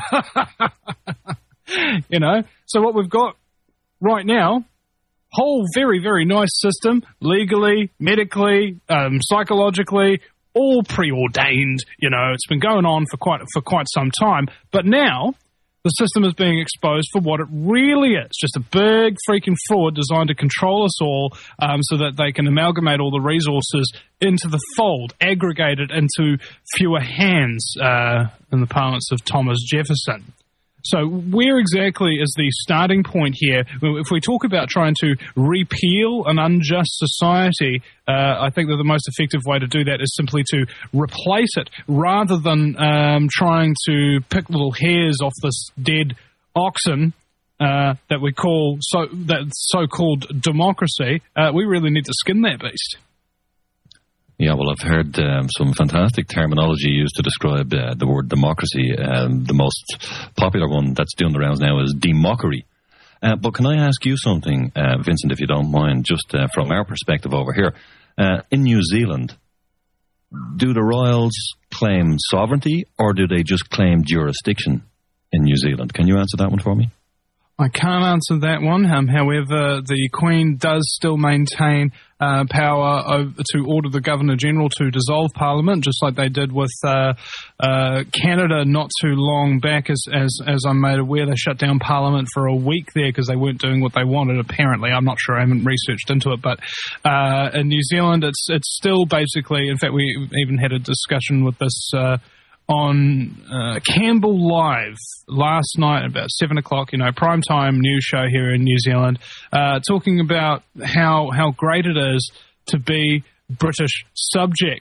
You know, so what we've got right now, whole very, very nice system, legally, medically, psychologically, all preordained. You know, it's been going on for quite some time. But now the system is being exposed for what it really is, just a big freaking fraud designed to control us all so that they can amalgamate all the resources into the fold, aggregated into fewer hands, in the parlance of Thomas Jefferson. So where exactly is the starting point here? If we talk about trying to repeal an unjust society, I think that the most effective way to do that is simply to replace it rather than trying to pick little hairs off this dead oxen that we call that so-called democracy. We really need to skin that beast. Yeah, well, I've heard some fantastic terminology used to describe the word democracy. The most popular one that's doing the rounds now is demockery. But can I ask you something, Vincent, if you don't mind, just from our perspective over here? In New Zealand, do the royals claim sovereignty or do they just claim jurisdiction in New Zealand? Can you answer that one for me? I can't answer that one. However, the Queen does still maintain power to order the Governor-General to dissolve Parliament, just like they did with Canada not too long back. As I'm made aware, they shut down Parliament for a week there because they weren't doing what they wanted, apparently. I'm not sure. I haven't researched into it. But in New Zealand, it's still basically... In fact, we even had a discussion with this... on Campbell Live last night about 7 o'clock, primetime news show here in New Zealand, talking about how great it is to be British subjects.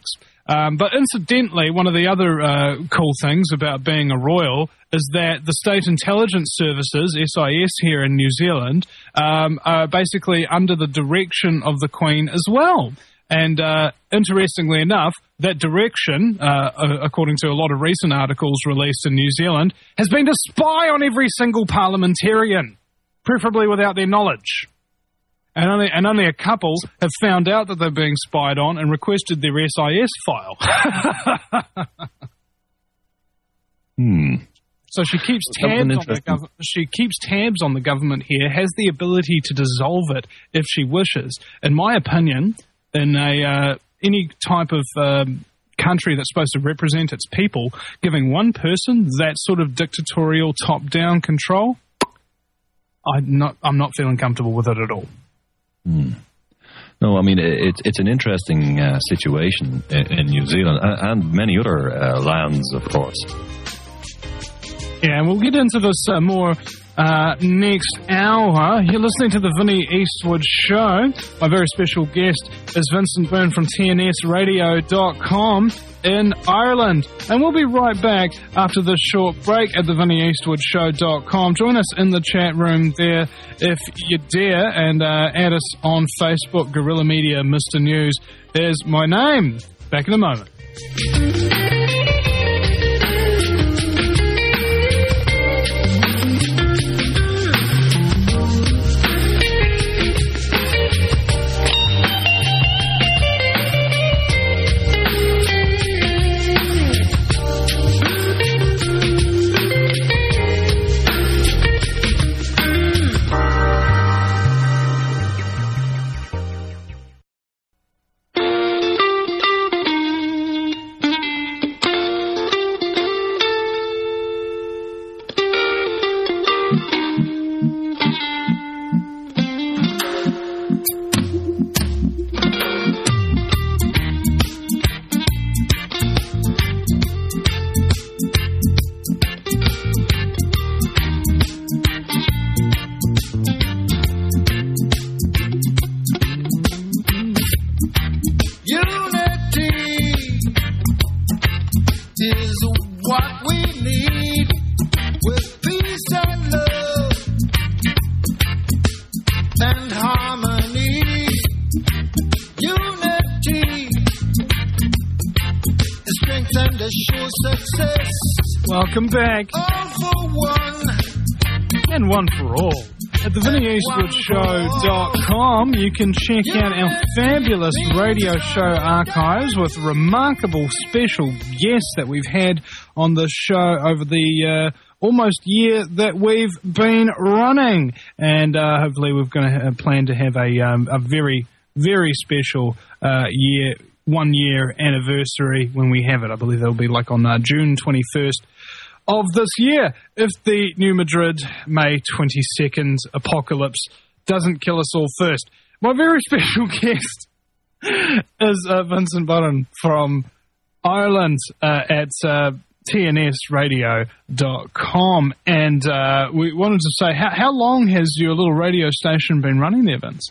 But incidentally, one of the other cool things about being a royal is that the State Intelligence Services, SIS, here in New Zealand, are basically under the direction of the Queen as well. And interestingly enough, that direction, according to a lot of recent articles released in New Zealand, has been to spy on every single parliamentarian, preferably without their knowledge. And only a couple have found out that they're being spied on and requested their SIS file. So she keeps tabs on the government here, has the ability to dissolve it if she wishes. In my opinion, in any type of country that's supposed to represent its people, giving one person that sort of dictatorial top-down control, I'm not feeling comfortable with it at all. No, I mean, it's an interesting situation in New Zealand and many other lands, of course. Yeah, and we'll get into this more next hour. You're listening to the Vinnie Eastwood Show. My very special guest is Vincent Byrne from TNSradio.com in Ireland. And we'll be right back after this short break at the VinnieEastwoodShow.com. Join us in the chat room there if you dare, and add us on Facebook. Guerrilla Media Mr. News is my name. Back in a moment. Welcome back. All for one. And one for all. At the VinnieEastwoodShow.com, you can check out our fabulous radio show archives with remarkable special guests that we've had on the show over the almost year that we've been running. And hopefully we're going to plan to have a very, very special 1 year anniversary when we have it. I believe it'll be like on June 21st of this year, if the New Madrid May 22nd apocalypse doesn't kill us all first. My very special guest is Vincent Byrne from Ireland at TNSradio.com. And we wanted to say, how long has your little radio station been running there, Vince?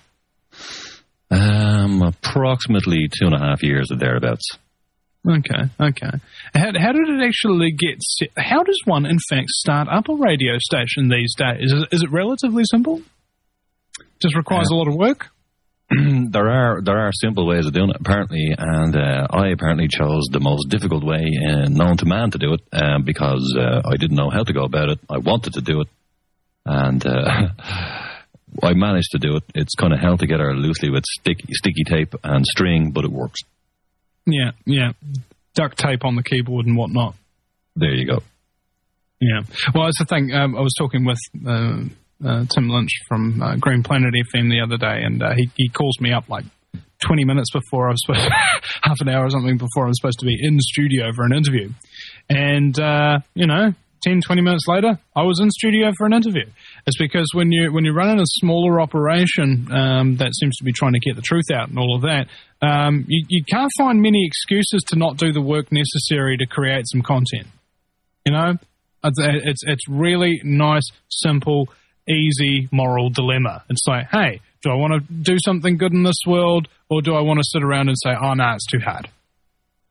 Approximately 2.5 years or thereabouts. Okay. How did it actually get set? How does one, in fact, start up a radio station these days? Is it relatively simple? Just requires a lot of work? There are simple ways of doing it, apparently, and I apparently chose the most difficult way known to man to do it because I didn't know how to go about it. I wanted to do it, and I managed to do it. It's kind of held together loosely with sticky tape and string, but it works. Yeah. Duct tape on the keyboard and whatnot. There you go. Yeah. Well, it's the thing. I was talking with Tim Lynch from Green Planet FM the other day, and he calls me up like 20 minutes before I was supposed to, half an hour or something before I was supposed to be in the studio for an interview. And, 10, 20 minutes later, I was in studio for an interview. It's because when you're running a smaller operation that seems to be trying to get the truth out and all of that, you can't find many excuses to not do the work necessary to create some content. You know, it's really nice, simple, easy moral dilemma. It's like, hey, do I want to do something good in this world, or do I want to sit around and say, oh, no, it's too hard?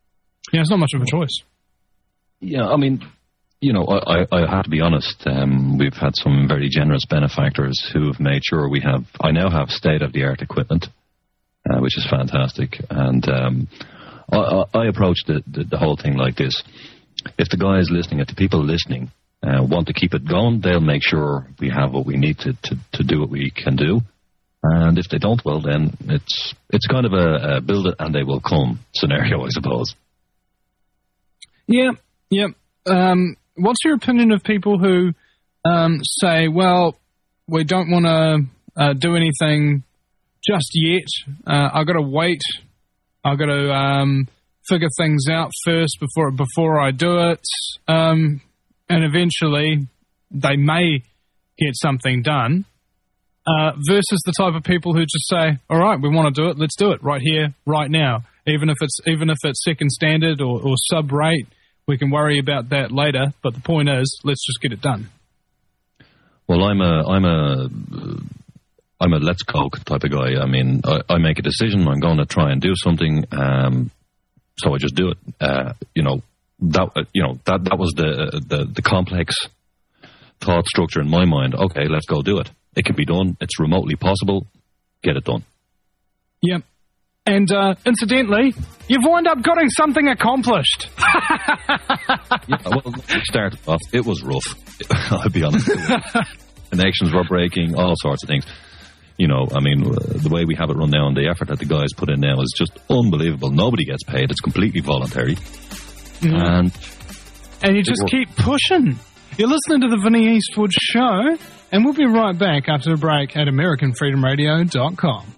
Yeah, it's not much of a choice. Yeah, I mean, you know, I have to be honest. We've had some very generous benefactors who have made sure I now have state-of-the-art equipment, which is fantastic. And I approach the whole thing like this. If the guys listening, if the people listening want to keep it going, they'll make sure we have what we need to do what we can do. And if they don't, well, then it's kind of a build it and they will come scenario, I suppose. Yeah. What's your opinion of people who say, well, we don't want to do anything just yet. I've got to wait. I've got to figure things out first before I do it. And eventually they may get something done. Versus the type of people who just say, all right, we want to do it, let's do it right here, right now. Even if it's second standard or sub rate, we can worry about that later. But the point is, let's just get it done. Well, I'm a let's go type of guy. I mean, I make a decision. I'm going to try and do something, so I just do it. That was the complex thought structure in my mind. Okay, let's go do it. It can be done. It's remotely possible. Get it done. Yep. And incidentally, you've wound up getting something accomplished. Yeah, well, it started off. It was rough. I'll be honest. Connections were breaking, all sorts of things. You know, I mean, the way we have it run now and the effort that the guys put in now is just unbelievable. Nobody gets paid. It's completely voluntary. And you just keep pushing. You're listening to the Vinny Eastwood Show, and we'll be right back after the break at AmericanFreedomRadio.com.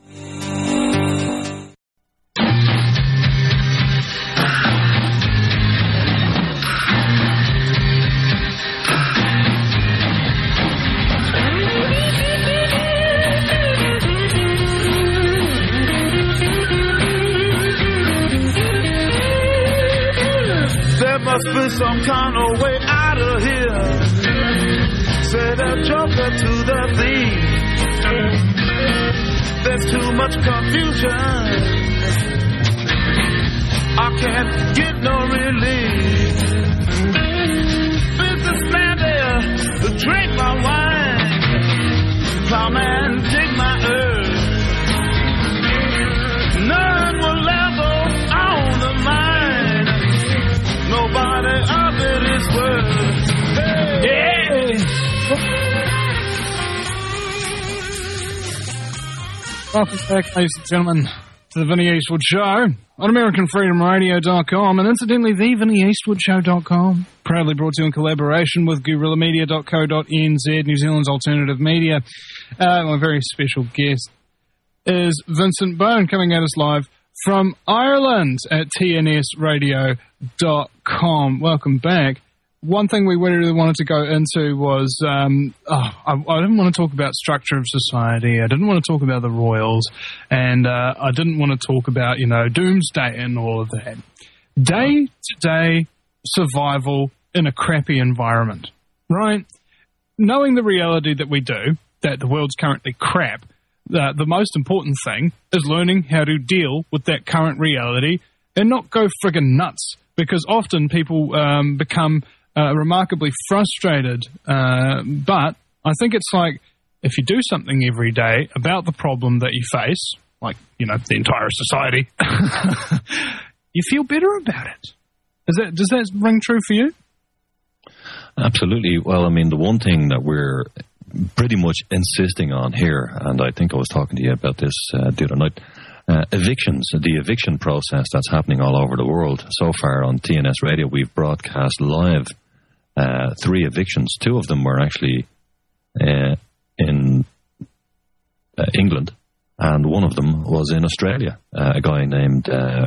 There must be some kind of way out of here. Said a joker to the thief. There's too much confusion. I can't get no relief. Businessman there to drink my wine. Plowman dig my earth. None will level on the mine. Nobody of it is worth. Hey. Yeah. Welcome back, ladies and gentlemen, to the Vinny Eastwood Show on AmericanFreedomRadio.com and incidentally, TheVinnyEastwoodShow.com. Proudly brought to you in collaboration with GuerrillaMedia.co.nz, New Zealand's alternative media. My very special guest is Vincent Bone, coming at us live from Ireland at TNSRadio.com. Welcome back. One thing we really wanted to go into was, I didn't want to talk about structure of society. I didn't want to talk about the royals. And I didn't want to talk about, doomsday and all of that. Day-to-day survival in a crappy environment, right? Knowing the reality that we do, that the world's currently crap, the most important thing is learning how to deal with that current reality and not go friggin' nuts. Because often people become remarkably frustrated, but I think it's like if you do something every day about the problem that you face, like, the entire society, you feel better about it. Does that ring true for you? Absolutely. Well, I mean, the one thing that we're pretty much insisting on here, and I think I was talking to you about this the other night, evictions, the eviction process that's happening all over the world. So far on TNS Radio, we've broadcast live 3 evictions. 2 of them were actually in England, and one of them was in Australia. A guy named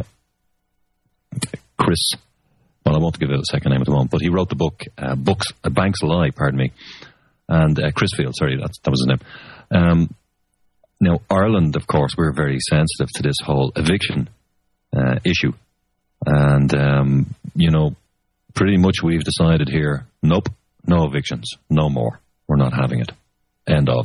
Chris, well, I won't give it a second name at the moment, but he wrote the book, Banks Lie, pardon me, and Chris Field, sorry, that was his name. Now, Ireland, of course, we're very sensitive to this whole eviction issue. And, pretty much we've decided here, nope, no evictions, no more. We're not having it. End of.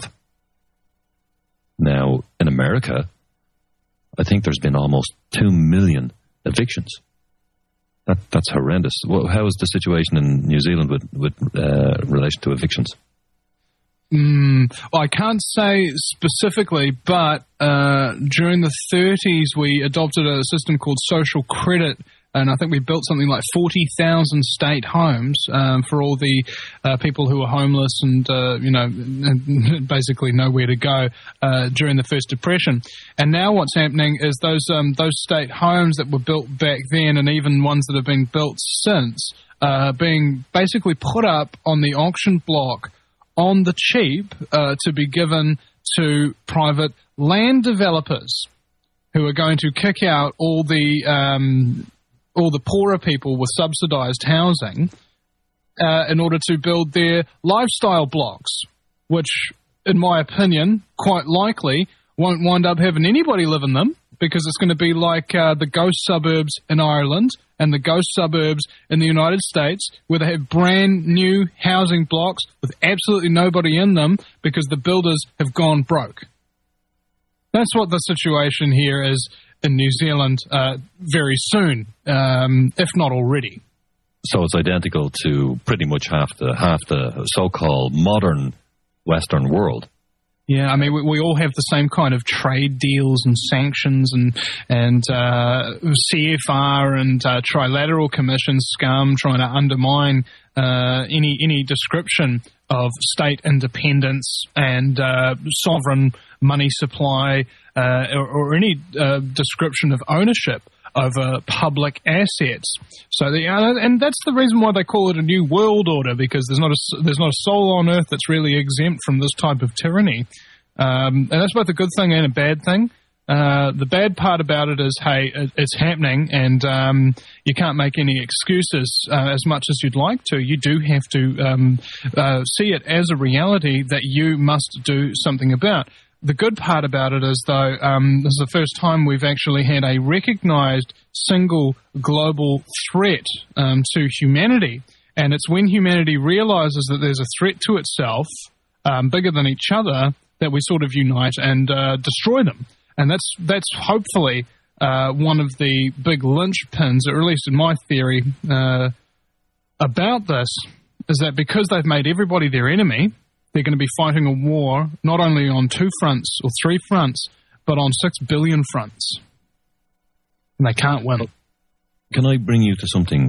Now, in America, I think there's been almost 2 million evictions. That's horrendous. Well, how is the situation in New Zealand with relation to evictions? I can't say specifically, but during the 30s we adopted a system called social credit, and I think we built something like 40,000 state homes for all the people who were homeless and and basically nowhere to go during the First Depression. And now what's happening is those state homes that were built back then, and even ones that have been built since, being basically put up on the auction block on the cheap to be given to private land developers who are going to kick out all the poorer people with subsidised housing in order to build their lifestyle blocks, which, in my opinion, quite likely won't wind up having anybody live in them, because it's going to be like the ghost suburbs in Ireland and the ghost suburbs in the United States, where they have brand new housing blocks with absolutely nobody in them because the builders have gone broke. That's what the situation here is in New Zealand very soon, if not already. So it's identical to pretty much half the so-called modern Western world. Yeah, I mean, we all have the same kind of trade deals and sanctions and CFR and trilateral commission scum trying to undermine any description of state independence and sovereign money supply or any description of ownership over public assets. So, and that's the reason why they call it a new world order, because there's not a soul on earth that's really exempt from this type of tyranny. And that's both a good thing and a bad thing. The bad part about it is, hey, it's happening, and you can't make any excuses as much as you'd like to. You do have to see it as a reality that you must do something about. The good part about it is, though, this is the first time we've actually had a recognized single global threat to humanity. And it's when humanity realizes that there's a threat to itself bigger than each other that we sort of unite and destroy them. And that's hopefully one of the big linchpins, or at least in my theory, about this, is that because they've made everybody their enemy, they're going to be fighting a war not only on 2 fronts or 3 fronts, but on 6 billion fronts. And they can't win. Can I bring you to something?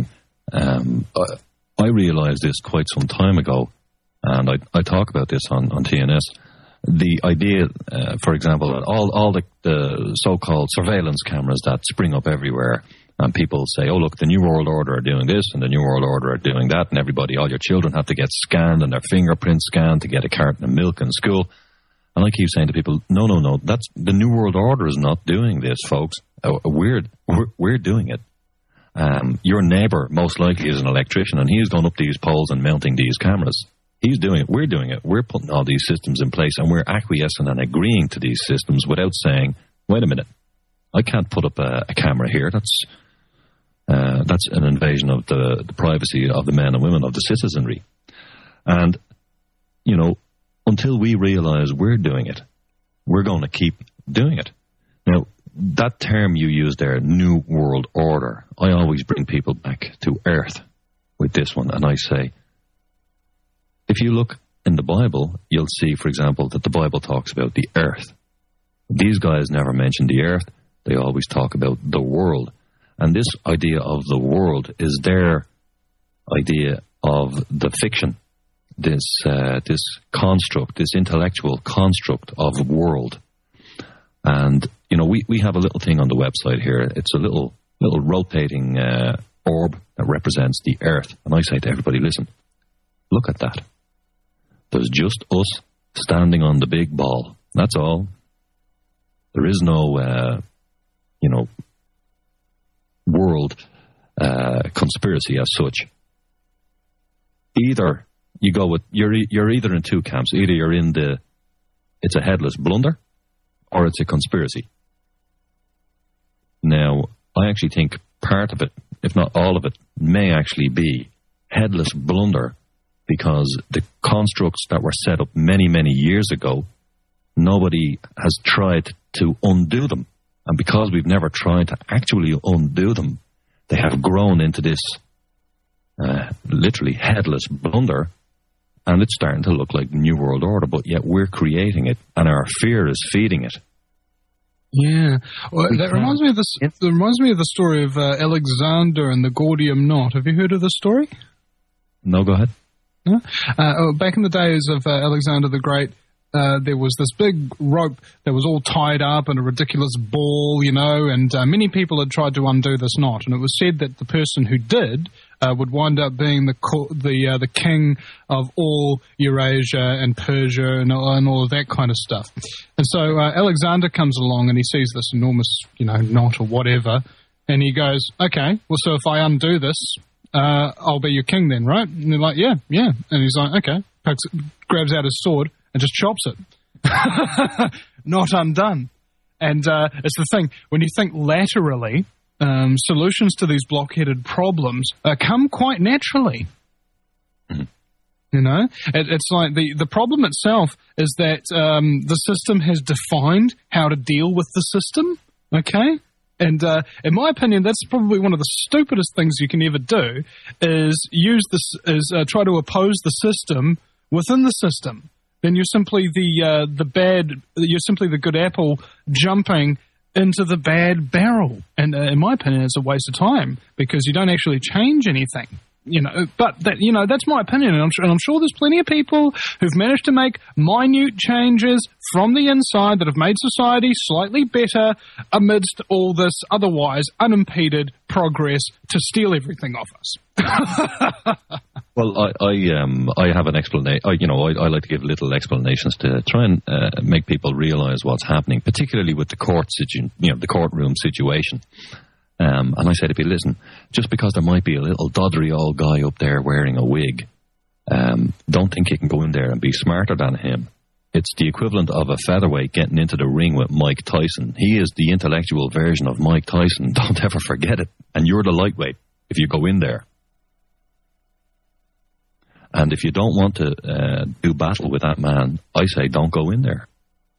I realized this quite some time ago, and I talk about this on TNS. The idea, for example, that all the so-called surveillance cameras that spring up everywhere, and people say, oh, look, the New World Order are doing this and the New World Order are doing that, and all your children have to get scanned and their fingerprints scanned to get a carton of milk in school. And I keep saying to people, no, that's the New World Order is not doing this, folks. We're doing it. Your neighbour most likely is an electrician, and he's going up these poles and mounting these cameras. He's doing it. We're doing it. We're putting all these systems in place, and we're acquiescing and agreeing to these systems without saying, wait a minute, I can't put up a camera here. That's an invasion of the privacy of the men and women of the citizenry. And, until we realize we're doing it, we're going to keep doing it. Now, that term you used there, New World Order, I always bring people back to earth with this one, and I say, if you look in the Bible, you'll see, for example, that the Bible talks about the earth. These guys never mention the earth. They always talk about the world. And this idea of the world is their idea of the fiction, this construct, this intellectual construct of world. And, we have a little thing on the website here. It's a little rotating orb that represents the earth. And I say to everybody, listen, look at that. There's just us standing on the big ball. That's all. There is no, world conspiracy as such. Either you go with you're either in 2 camps. Either you're in it's a headless blunder, or it's a conspiracy. Now, I actually think part of it, if not all of it, may actually be headless blunder, because the constructs that were set up many, many years ago, nobody has tried to undo them. And because we've never tried to actually undo them, They have grown into this literally headless blunder, and it's starting to look like New World Order, but yet we're creating it, and our fear is feeding it. Yeah, well, that reminds me of this. It reminds me of the story of Alexander and the Gordian knot. Have you heard of this story? No, go ahead. No? Back in the days of Alexander the Great, there was this big rope that was all tied up in a ridiculous ball, and many people had tried to undo this knot, and it was said that the person who did would wind up being the king of all Eurasia and Persia and all of that kind of stuff. And so Alexander comes along and he sees this enormous, knot or whatever, and he goes, okay, well, so if I undo this, I'll be your king then, right? And they're like, yeah. And he's like, okay, grabs out his sword and just chops it. Not undone. And it's the thing, when you think laterally, solutions to these blockheaded problems come quite naturally. It's like the problem itself is that the system has defined how to deal with the system, okay? And in my opinion, that's probably one of the stupidest things you can ever do, is try to oppose the system within the system. Then you're simply the good apple jumping into the bad barrel. And in my opinion, it's a waste of time, because you don't actually change anything. But that's my opinion, and I'm sure there's plenty of people who've managed to make minute changes from the inside that have made society slightly better amidst all this otherwise unimpeded progress to steal everything off us. Well, I have an explanation. I like to give little explanations to try and make people realize what's happening, particularly with the the courtroom situation. And I said, if you listen, just because there might be a little doddery old guy up there wearing a wig, don't think you can go in there and be smarter than him. It's the equivalent of a featherweight getting into the ring with Mike Tyson. He is the intellectual version of Mike Tyson. Don't ever forget it. And you're the lightweight if you go in there. And if you don't want to do battle with that man, I say don't go in there.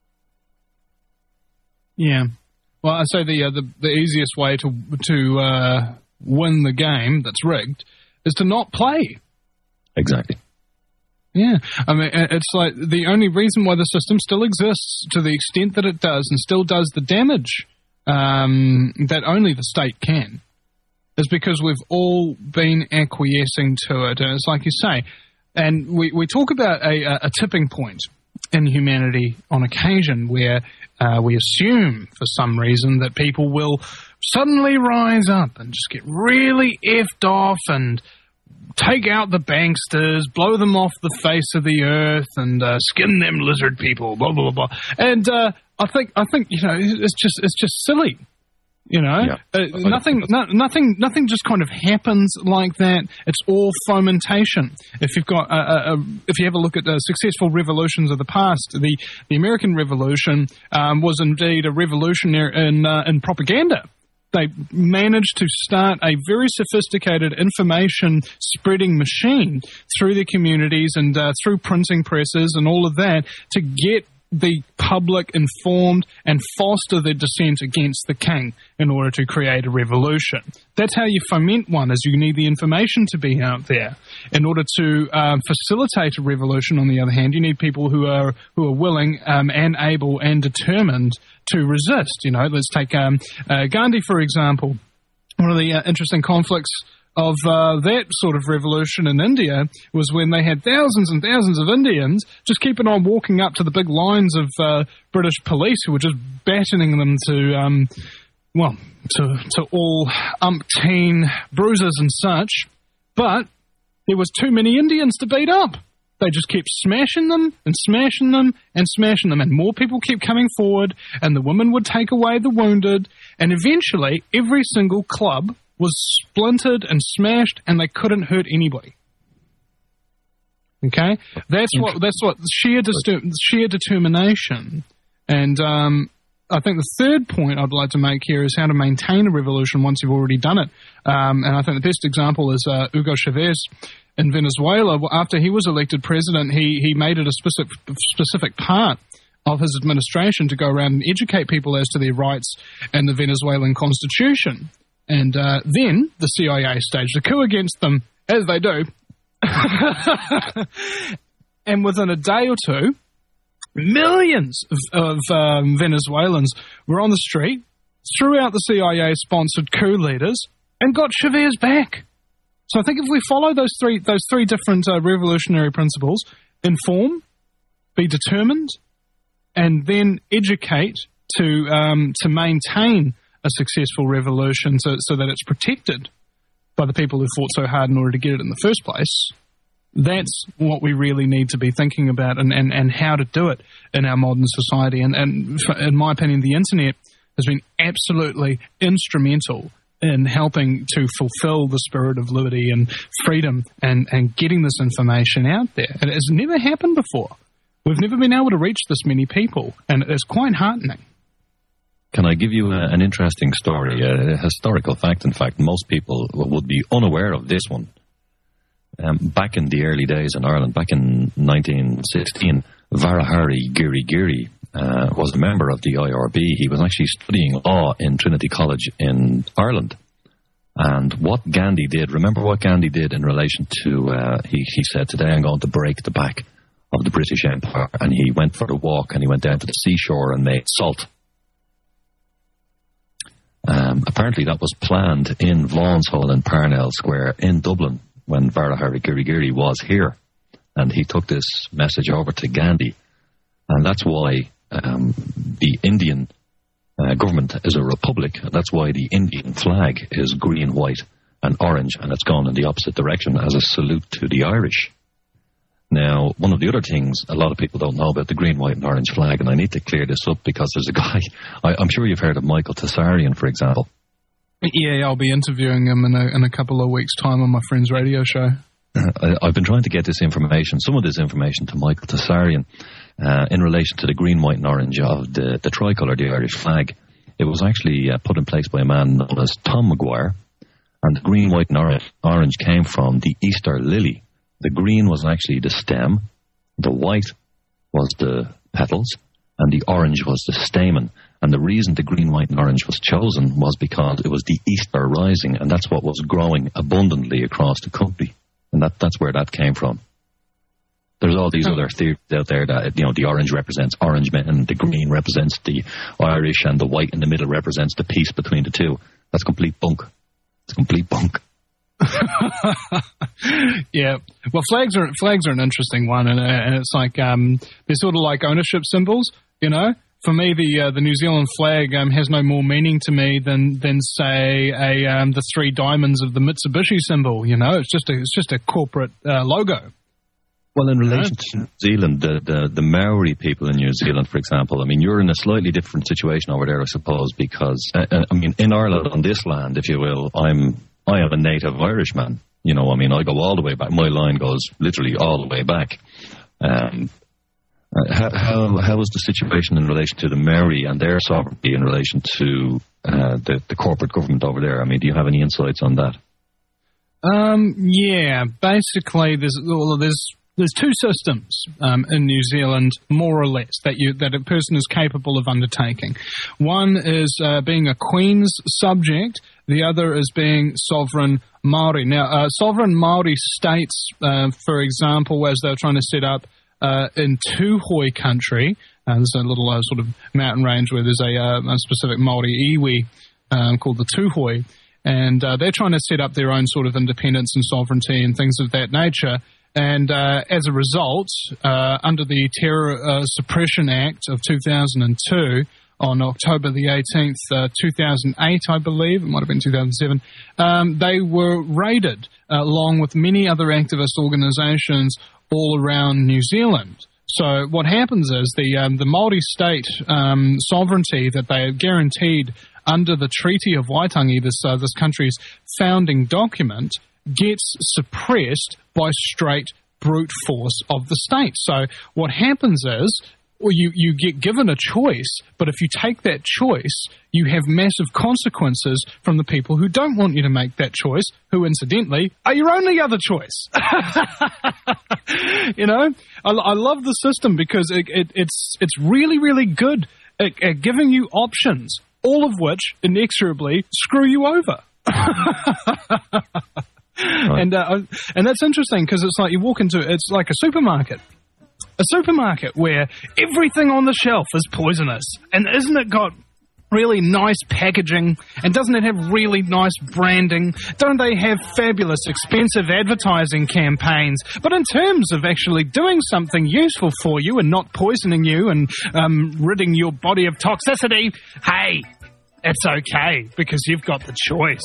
Yeah. Well, I say the easiest way to win the game that's rigged is to not play. Exactly. Yeah. I mean, it's like the only reason why the system still exists to the extent that it does and still does the damage that only the state can is because we've all been acquiescing to it. And it's like you say, and we talk about a tipping point in humanity on occasion where we assume for some reason that people will suddenly rise up and just get really effed off and take out the banksters, blow them off the face of the earth, and skin them lizard people, blah blah blah. And I think it's just silly. Nothing just kind of happens like that. It's all fomentation. If you've got, if you have a look at the successful revolutions of the past, the American Revolution was indeed a revolution in propaganda. They managed to start a very sophisticated information spreading machine through the communities and through printing presses and all of that to get the public informed and foster their dissent against the king in order to create a revolution. That's how you foment one, is you need the information to be out there. In order to facilitate a revolution, on the other hand, you need people who are willing and able and determined to resist. Let's take Gandhi, for example. One of the interesting conflicts of that sort of revolution in India was when they had thousands and thousands of Indians just keeping on walking up to the big lines of British police who were just battening them to all umpteen bruises and such. But there was too many Indians to beat up. They just kept smashing them and smashing them and smashing them, and more people kept coming forward, and the women would take away the wounded, and eventually every single club was splintered and smashed, and they couldn't hurt anybody. Okay, that's what sheer determination. And I think the third point I'd like to make here is how to maintain a revolution once you've already done it. And I think the best example is Hugo Chavez in Venezuela. After he was elected president, he made it a specific part of his administration to go around and educate people as to their rights and the Venezuelan constitution. And then the CIA staged a coup against them, as they do. And within a day or two, millions of Venezuelans were on the street, threw out the CIA-sponsored coup leaders, and got Chavez back. So I think if we follow those three different revolutionary principles, inform, be determined, and then educate to maintain a successful revolution so that it's protected by the people who fought so hard in order to get it in the first place, that's what we really need to be thinking about and how to do it in our modern society. And in my opinion, the internet has been absolutely instrumental in helping to fulfill the spirit of liberty and freedom and getting this information out there. And it has never happened before. We've never been able to reach this many people, and it's quite heartening. Can I give you an interesting story, a historical fact? In fact, most people would be unaware of this one. Back in the early days in Ireland, back in 1916, Varahari Giri was a member of the IRB. He was actually studying law in Trinity College in Ireland. And what Gandhi did, remember what Gandhi did in relation to, he said, today I'm going to break the back of the British Empire. And he went for a walk and he went down to the seashore and made salt. Apparently that was planned in Vaughan's Hall in Parnell Square in Dublin when Varahari Giri was here. And he took this message over to Gandhi. And that's why the Indian government is a republic. That's why the Indian flag is green, white and orange, and it's gone in the opposite direction as a salute to the Irish. Now, one of the other things a lot of people don't know about the green, white and orange flag, and I need to clear this up because there's a guy, I'm sure you've heard of Michael Tessarian, for example. Yeah, I'll be interviewing him in a couple of weeks' time on my friend's radio show. I've been trying to get this information, some of this information to Michael Tessarian in relation to the green, white and orange of the tricolour, the Irish flag. It was actually put in place by a man known as Tom Maguire, and the green, white and orange came from the Easter lily. The green was actually the stem, the white was the petals, and the orange was the stamen. And the reason the green, white and orange was chosen was because it was the Easter rising, and that's what was growing abundantly across the country. And that's where that came from. There's all these other theories out there that, you know, the orange represents orange men, the green represents the Irish, and the white in the middle represents the peace between the two. That's complete bunk. It's complete bunk. Yeah. Well, flags are an interesting one, and it's like they're sort of like ownership symbols, you know. For me, the New Zealand flag has no more meaning to me than say the three diamonds of the Mitsubishi symbol. You know, it's just a corporate logo. Well, in relation to New Zealand, the Maori people in New Zealand, for example, I mean, you're in a slightly different situation over there, I suppose, because I mean, in Ireland, on this land, if you will, I am a native Irishman. You know, I mean, I go all the way back. My line goes literally all the way back. How is the situation in relation to the Maori and their sovereignty in relation to the corporate government over there? I mean, do you have any insights on that? Yeah, basically, there's two systems in New Zealand, more or less, that a person is capable of undertaking. One is being a Queen's subject. The other is being sovereign Māori. Now, sovereign Māori states, for example, as they're trying to set up in Tūhoe country, there's a little sort of mountain range where there's a specific Māori iwi called the Tūhoe, and they're trying to set up their own sort of independence and sovereignty and things of that nature. And as a result, under the Terror Suppression Act of 2002, on October the 18th, 2008, I believe, it might have been 2007, they were raided, along with many other activist organisations all around New Zealand. So what happens is the Māori state sovereignty that they are guaranteed under the Treaty of Waitangi, this country's founding document, gets suppressed by straight brute force of the state. So what happens is, well, you get given a choice, but if you take that choice, you have massive consequences from the people who don't want you to make that choice, who incidentally are your only other choice. You know, I love the system because it's really, really good at giving you options, all of which inexorably screw you over. And that's interesting because it's like you walk into, it's like a supermarket. A supermarket where everything on the shelf is poisonous. And isn't it got really nice packaging? And doesn't it have really nice branding? Don't they have fabulous, expensive advertising campaigns? But in terms of actually doing something useful for you and not poisoning you and ridding your body of toxicity, hey, it's okay because you've got the choice.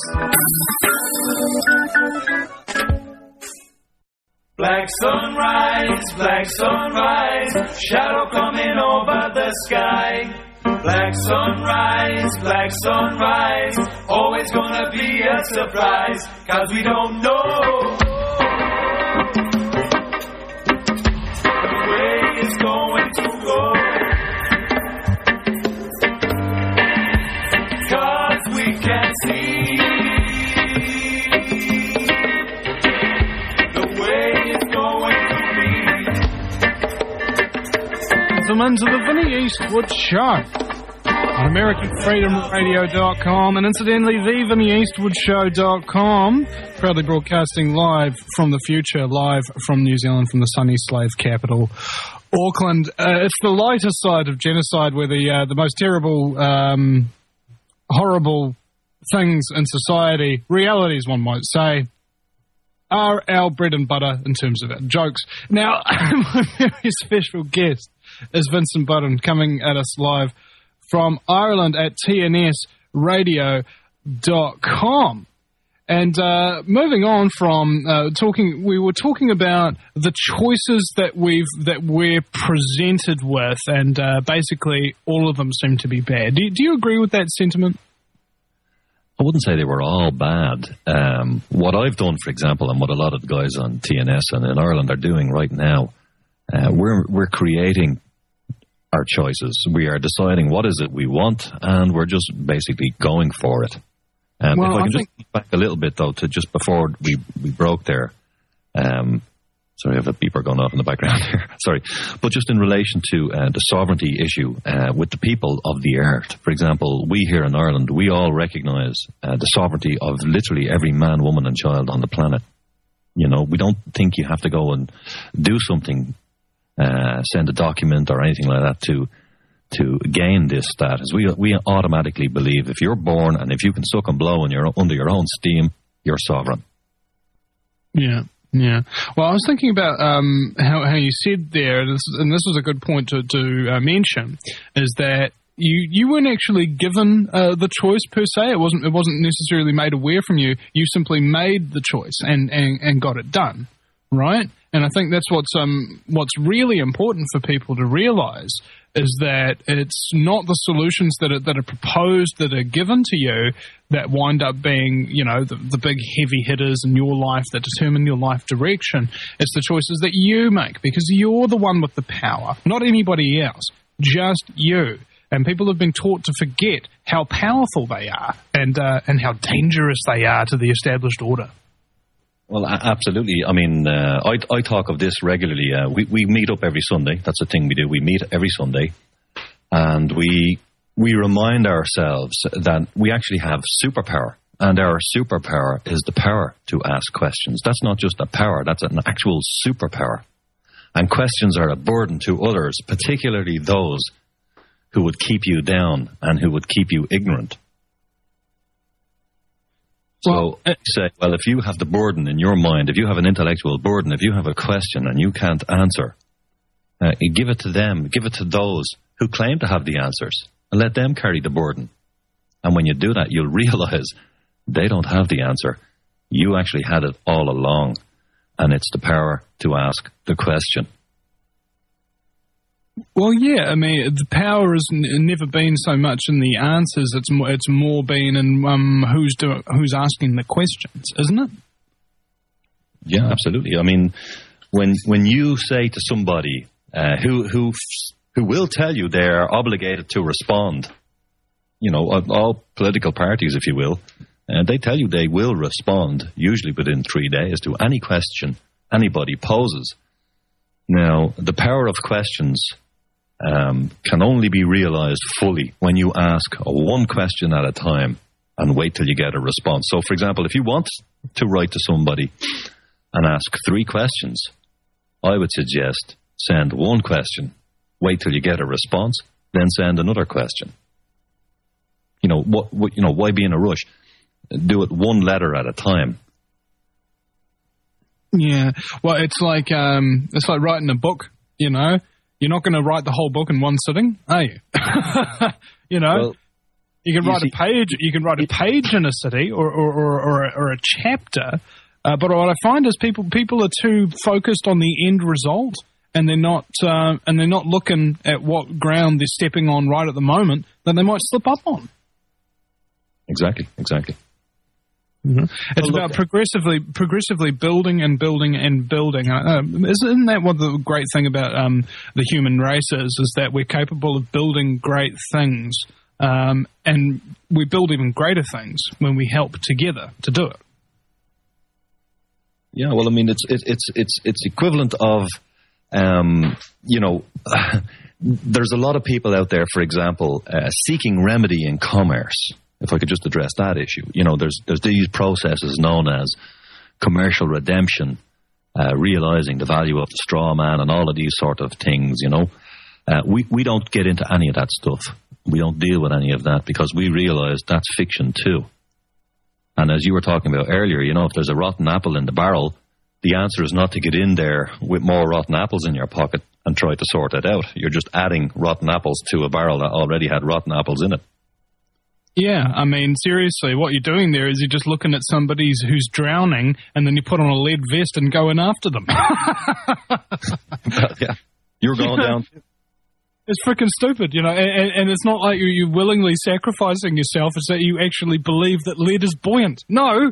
Black sunrise, shadow coming over the sky. Black sunrise, always gonna be a surprise, 'cause we don't know the way it's going to go. 'Cause we can't see Welcome to the Vinnie Eastwood Show on AmericanFreedomRadio.com and incidentally TheVinnieEastwoodShow.com, proudly broadcasting live from the future, live from New Zealand, from the sunny slave capital, Auckland. It's the lighter side of genocide where the most terrible, horrible things in society, realities one might say, are our bread and butter in terms of our jokes. Now, my very special guest is Vincent Budden, coming at us live from Ireland at tnsradio.com. And moving on from we were talking about the choices that we're presented with, and basically all of them seem to be bad. Do you agree with that sentiment? I wouldn't say they were all bad. What I've done, for example, and what a lot of the guys on TNS and in Ireland are doing right now, we're creating our choices. We are deciding what is it we want, and we're just basically going for it. If I can just go back a little bit, though, to just before we broke there. Sorry, I have a beeper going off in the background here. Sorry. But just in relation to the sovereignty issue with the people of the earth. For example, we here in Ireland, we all recognise the sovereignty of literally every man, woman and child on the planet. You know, we don't think you have to go and do something, send a document or anything like that to gain this status. We automatically believe if you're born and if you can suck and blow and you're under your own steam, you're sovereign. Yeah. Yeah. Well, I was thinking about how you said there, and this was a good point to mention, is that you weren't actually given the choice per se. It wasn't necessarily made aware from you. You simply made the choice and got it done, right? And I think that's what's really important for people to realise is that it's not the solutions that are proposed, that are given to you, that wind up being, you know, the big heavy hitters in your life that determine your life direction. It's the choices that you make, because you're the one with the power, not anybody else, just you. And people have been taught to forget how powerful they are and how dangerous they are to the established order. Well, absolutely. I mean, I talk of this regularly. We meet up every Sunday. That's the thing we do. We meet every Sunday, and we remind ourselves that we actually have superpower, and our superpower is the power to ask questions. That's not just a power; that's an actual superpower. And questions are a burden to others, particularly those who would keep you down and who would keep you ignorant. So say, well, if you have the burden in your mind, if you have an intellectual burden, if you have a question and you can't answer, give it to them, give it to those who claim to have the answers, and let them carry the burden. And when you do that, you'll realize they don't have the answer. You actually had it all along, and it's the power to ask the question. Well, yeah, I mean, the power has never been so much in the answers. It's more been in who's asking the questions, isn't it? Yeah, absolutely. I mean, when you say to somebody who will tell you they're obligated to respond, you know, all political parties, if you will, they tell you they will respond, usually within 3 days, to any question anybody poses. Now, the power of questions can only be realized fully when you ask one question at a time and wait till you get a response. So, for example, if you want to write to somebody and ask 3 questions, I would suggest send 1 question, wait till you get a response, then send another question. Why be in a rush? Do it 1 letter at a time. Yeah, well, it's like writing a book. You're not going to write the whole book in one sitting, are you? Well, you can write a page. You can write a page in a city, or a chapter. But what I find is people are too focused on the end result, and they're not looking at what ground they're stepping on right at the moment that they might slip up on. Exactly. Mm-hmm. It's about progressively building and building and building. Isn't that what the great thing about the human race is that we're capable of building great things, and we build even greater things when we help together to do it. Yeah, well, I mean, it's equivalent of, there's a lot of people out there, for example, seeking remedy in commerce. If I could just address that issue, there's these processes known as commercial redemption, realizing the value of the straw man, and all of these sort of things. We don't get into any of that stuff. We don't deal with any of that because we realize that's fiction too. And as you were talking about earlier, if there's a rotten apple in the barrel, the answer is not to get in there with more rotten apples in your pocket and try to sort it out. You're just adding rotten apples to a barrel that already had rotten apples in it. Yeah, I mean, seriously, what you're doing there is you're just looking at somebody who's drowning, and then you put on a lead vest and go in after them. Yeah, you're going down. It's freaking stupid, and it's not like you're willingly sacrificing yourself. It's that you actually believe that lead is buoyant. No!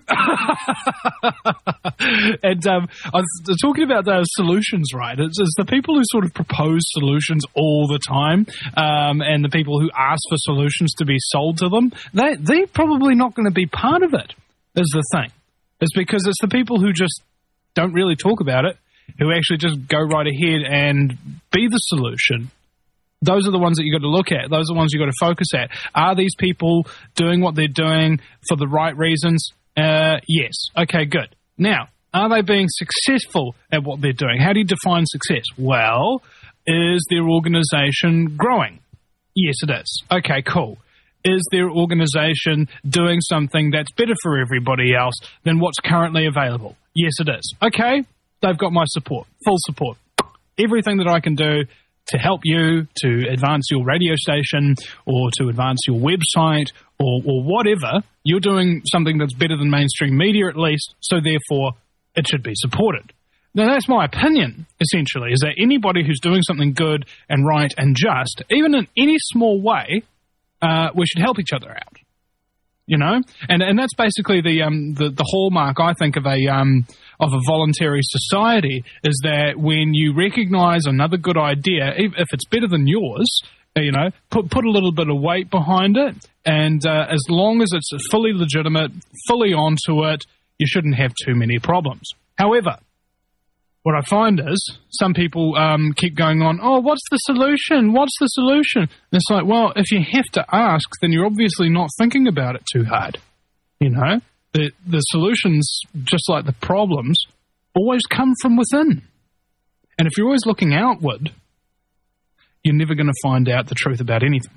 And I was talking about those solutions, right? It's the people who sort of propose solutions all the time, and the people who ask for solutions to be sold to them, they're probably not going to be part of it, is the thing. It's because it's the people who just don't really talk about it, who actually just go right ahead and be the solution. Those are the ones that you've got to look at. Those are the ones you've got to focus at. Are these people doing what they're doing for the right reasons? Yes. Okay, good. Now, are they being successful at what they're doing? How do you define success? Well, is their organization growing? Yes, it is. Okay, cool. Is their organization doing something that's better for everybody else than what's currently available? Yes, it is. Okay, they've got my support, full support. Everything that I can do to help you, to advance your radio station, or to advance your website, or whatever, you're doing something that's better than mainstream media at least, so therefore it should be supported. Now that's my opinion, essentially, is that anybody who's doing something good and right and just, even in any small way, we should help each other out. And that's basically the hallmark, I think, of a voluntary society, is that when you recognise another good idea, if it's better than yours, put a little bit of weight behind it, and as long as it's fully legitimate, fully onto it, you shouldn't have too many problems. However, what I find is some people keep going on, oh, what's the solution? What's the solution? And it's like, well, if you have to ask, then you're obviously not thinking about it too hard. The solutions, just like the problems, always come from within. And if you're always looking outward, you're never going to find out the truth about anything.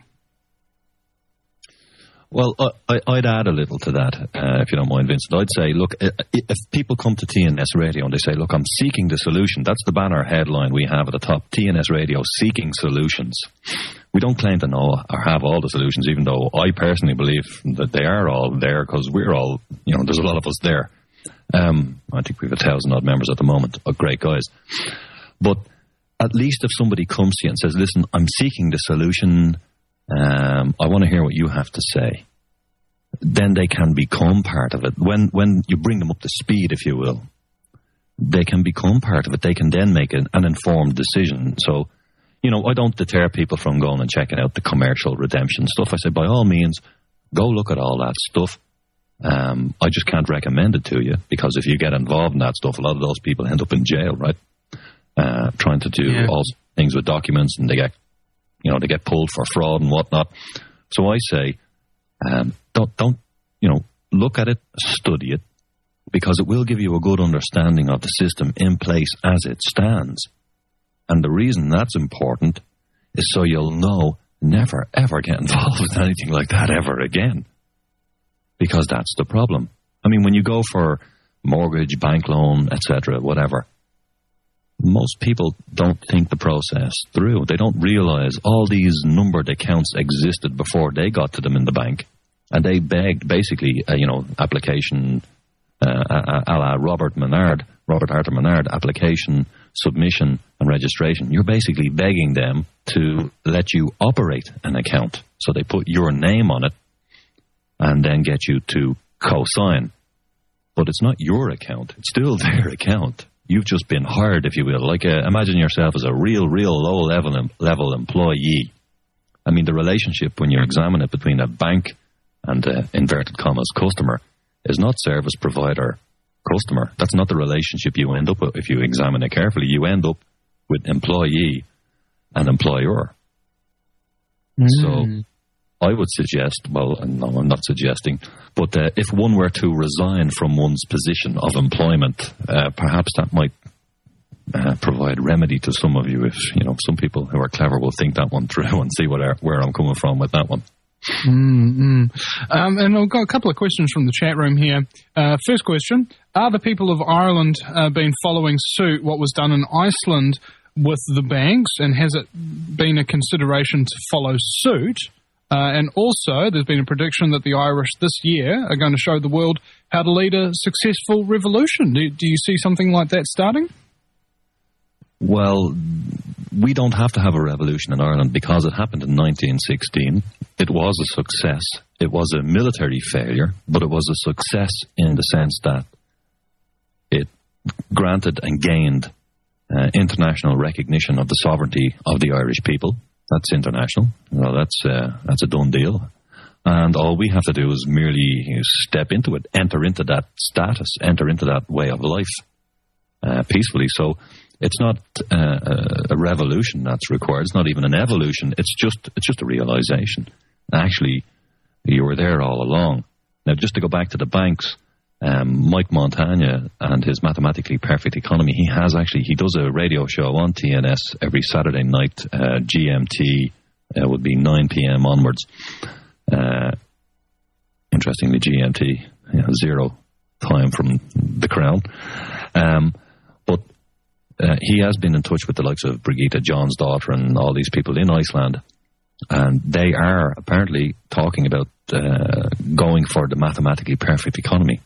Well, I'd add a little to that, if you don't mind, Vincent. I'd say, look, if people come to TNS Radio and they say, look, I'm seeking the solution, that's the banner headline we have at the top, TNS Radio, seeking solutions. We don't claim to know or have all the solutions, even though I personally believe that they are all there, because we're all, there's a lot of us there. I think we have 1,000 odd members at the moment, great guys. But at least if somebody comes to you and says, listen, I'm seeking the solution, I want to hear what you have to say, then they can become part of it. When you bring them up to speed, if you will, they can become part of it. They can then make an informed decision. So, I don't deter people from going and checking out the commercial redemption stuff. I say, by all means, go look at all that stuff. I just can't recommend it to you, because if you get involved in that stuff, a lot of those people end up in jail, right? Trying to do all things with documents, and they get pulled for fraud and whatnot. So I say, don't look at it, study it, because it will give you a good understanding of the system in place as it stands. And the reason that's important is so you'll know never, ever get involved with anything like that ever again. Because that's the problem. I mean, when you go for mortgage, bank loan, etc., whatever, most people don't think the process through. They don't realize all these numbered accounts existed before they got to them in the bank. And they begged, basically, application, a la Robert Arthur Menard, application, submission, and registration. You're basically begging them to let you operate an account. So they put your name on it and then get you to co-sign. But it's not your account. It's still their account. You've just been hired, if you will. Like, imagine yourself as a real low-level employee. I mean, the relationship, when you examine it between a bank and inverted commas customer, is not service provider customer. That's not the relationship you end up with if you examine it carefully. You end up with employee and employer. So I would suggest, well, no, I'm not suggesting, but if one were to resign from one's position of employment, perhaps that might provide remedy to some of you. If some people who are clever will think that one through and see where I'm coming from with that one. And I've got a couple of questions from the chat room here. First question, are the people of Ireland been following suit what was done in Iceland with the banks, and has it been a consideration to follow suit? And also, there's been a prediction that the Irish this year are going to show the world how to lead a successful revolution. Do you see something like that starting? Well, we don't have to have a revolution in Ireland because it happened in 1916. It was a success. It was a military failure, but it was a success in the sense that it granted and gained international recognition of the sovereignty of the Irish people. That's international. Well, that's a done deal. And all we have to do is merely step into it, enter into that status, enter into that way of life peacefully. So it's not a revolution that's required. It's not even an evolution. It's just a realization. Actually, you were there all along. Now, just to go back to the banks, Mike Montagna and his Mathematically Perfect Economy, he does a radio show on TNS every Saturday night, GMT, would be 9 p.m. onwards. Interestingly, GMT, zero time from the Crown. But he has been in touch with the likes of Brigitte Johnsdottir and all these people in Iceland, and they are apparently talking about going for the Mathematically Perfect Economy,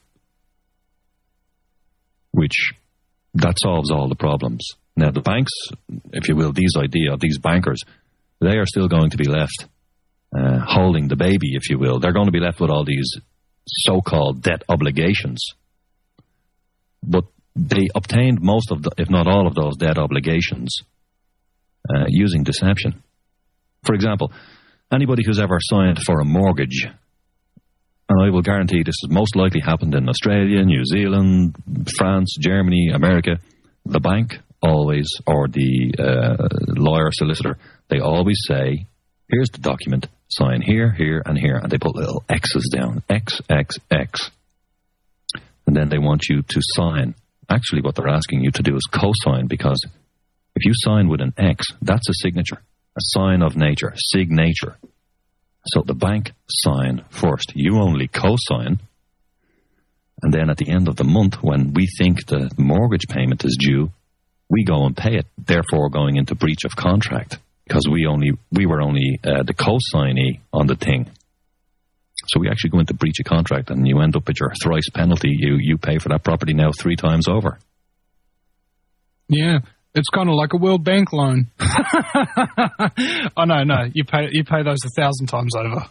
which that solves all the problems. Now, the banks, if you will, these bankers, they are still going to be left holding the baby, if you will. They're going to be left with all these so-called debt obligations. But they obtained most of, if not all of those debt obligations using deception. For example, anybody who's ever signed for a mortgage, and I will guarantee this has most likely happened in Australia, New Zealand, France, Germany, America, the bank always, or the lawyer, solicitor, they always say, here's the document, sign here, here, and here, and they put little X's down, X, X, X. And then they want you to sign. Actually, what they're asking you to do is co-sign, because if you sign with an X, that's a signature, a sign of nature, signature. So the bank sign first. You only co-sign. And then at the end of the month, when we think the mortgage payment is due, we go and pay it, therefore going into breach of contract, because we were only the co-signee on the thing. So we actually go into breach of contract, and you end up with your thrice penalty. You pay for that property now 3 times over. Yeah, it's kind of like a World Bank loan. Oh no, you pay those 1,000 times over.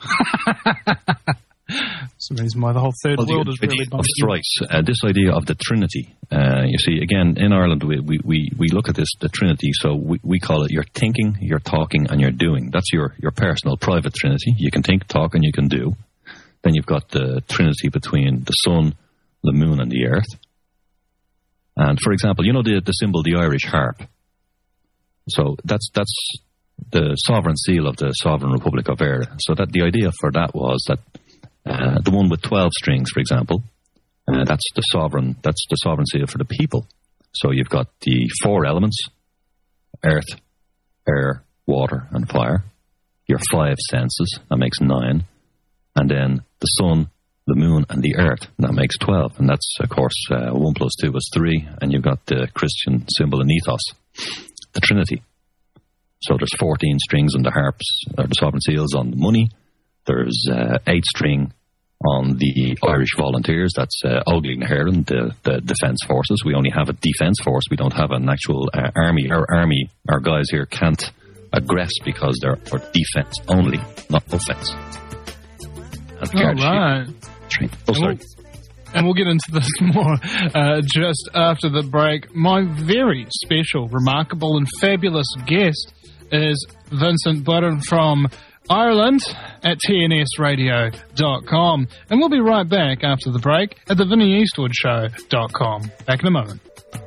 That's the reason why the whole third world is really bumped. Thrice. This idea of the Trinity. You see, again, in Ireland, we look at this, the Trinity, so we call it your thinking, your talking, and your doing. That's your personal, private Trinity. You can think, talk, and you can do. Then you've got the Trinity between the sun, the moon, and the earth. And, for example, you know the symbol, the Irish harp. So that's the sovereign seal of the Sovereign Republic of Ireland. So that the idea for that was that The one with 12 strings, for example, that's the sovereign seal for the people. So you've got the 4 elements: earth, air, water, and fire. Your 5 senses, that makes 9. And then the sun, the moon, and the earth, and that makes 12. And that's, of course, 1 plus 2 is 3. And you've got the Christian symbol and ethos, the Trinity. So there's 14 strings on the harps, or the sovereign seals on the money. There's 8 string on the Irish Volunteers. That's Óglaigh na hÉireann, the defence forces. We only have a defence force. We don't have an actual army. Our guys here can't aggress because they're for defence only, not offence. Right. Oh, sorry. And we'll get into this more just after the break. My very special, remarkable and fabulous guest is Vincent Budden from Ireland at tnsradio.com. And we'll be right back after the break at the VinnyEastwoodShow.com. Back in a moment.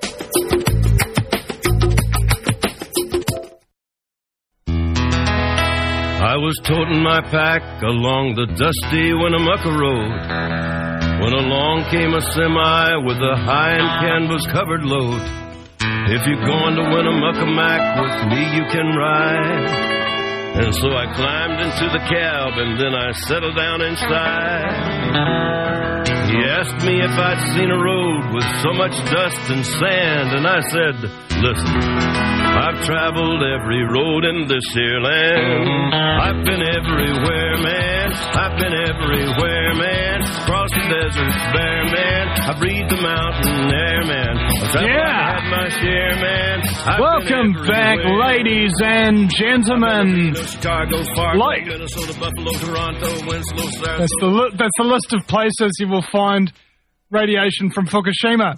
I was toting my pack along the dusty Winnemucca Road when along came a semi with a high and canvas-covered load. If you're going to Winnemucca Mac with me, you can ride. And so I climbed into the cab and then I settled down inside. He asked me if I'd seen a road with so much dust and sand, and I said, listen, I've traveled every road in this here land. I've been everywhere, man. I've been everywhere, man. Crossed the deserts bare, man. I breathed the mountain air, man. I had my share, man. Welcome back, ladies and gentlemen. Chicago, Fargo, Like, Minnesota, Buffalo, Toronto, Winslow, Sarasota. that's the list of places you will find radiation from Fukushima.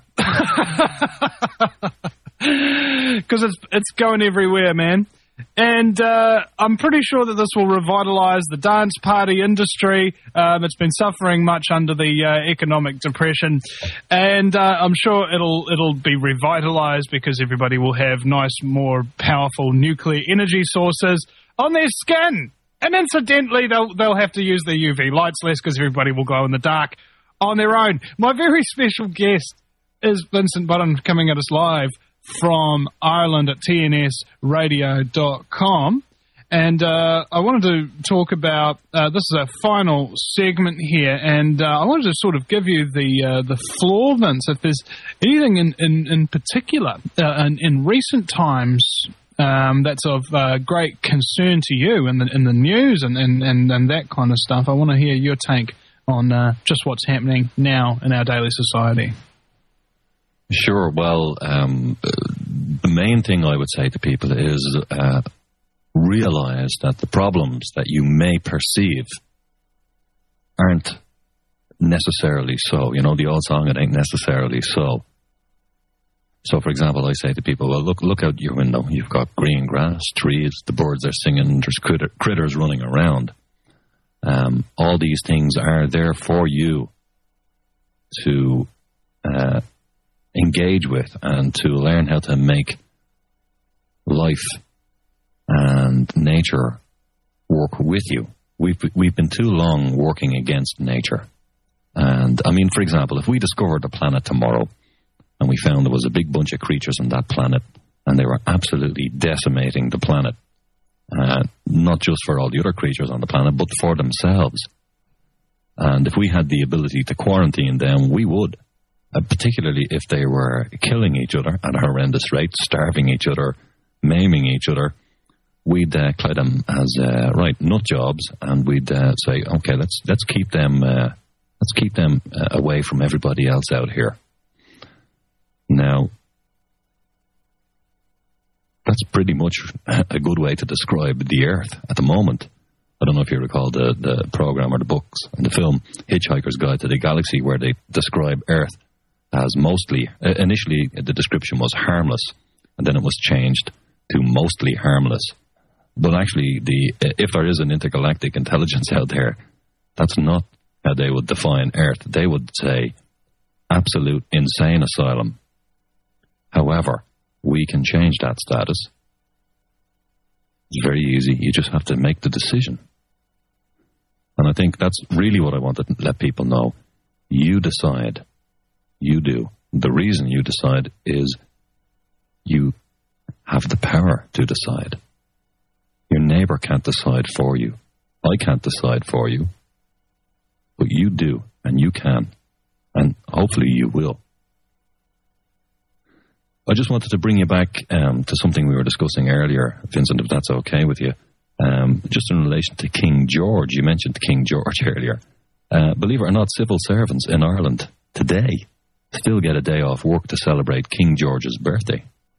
Because it's going everywhere, man. And I'm pretty sure that this will revitalise the dance party industry. It's been suffering much under the economic depression, and I'm sure it'll be revitalised because everybody will have nice, more powerful nuclear energy sources on their skin. And incidentally, they'll have to use their UV lights less because everybody will glow in the dark on their own. My very special guest is Vincent Budden, coming at us live from Ireland at tnsradio.com. And I wanted to talk about, this is our final segment here, and I wanted to sort of give you the floor, Vince, if there's anything in particular in recent times that's of great concern to you in the news and that kind of stuff. I want to hear your take on just what's happening now in our daily society. Sure. Well, the main thing I would say to people is realize that the problems that you may perceive aren't necessarily so. You know, the old song, it ain't necessarily so. So, for example, I say to people, well, look out your window. You've got green grass, trees, the birds are singing, there's critters running around. All these things are there for you to engage with and to learn how to make life and nature work with you. We've been too long working against nature. And, I mean, for example, if we discovered a planet tomorrow and we found there was a big bunch of creatures on that planet and they were absolutely decimating the planet, not just for all the other creatures on the planet, but for themselves. And if we had the ability to quarantine them, we would. Particularly if they were killing each other at a horrendous rate, starving each other, maiming each other, we'd claim them as nut jobs, and we'd say, okay, let's keep them away from everybody else out here. Now, that's pretty much a good way to describe the Earth at the moment. I don't know if you recall the program or the books and the film Hitchhiker's Guide to the Galaxy, where they describe Earth as mostly, initially the description was harmless, and then it was changed to mostly harmless. But actually, if there is an intergalactic intelligence out there, that's not how they would define Earth. They would say absolute insane asylum. However, we can change that status. It's very easy. You just have to make the decision. And I I think that's really what I want to let people know. You decide. You do. The reason you decide is you have the power to decide. Your neighbor can't decide for you. I can't decide for you. But you do, and you can. And hopefully you will. I just wanted to bring you back to something we were discussing earlier, Vincent, if that's okay with you. Just in relation to King George. You mentioned King George earlier. Believe it or not, civil servants in Ireland today still get a day off work to celebrate King George's birthday.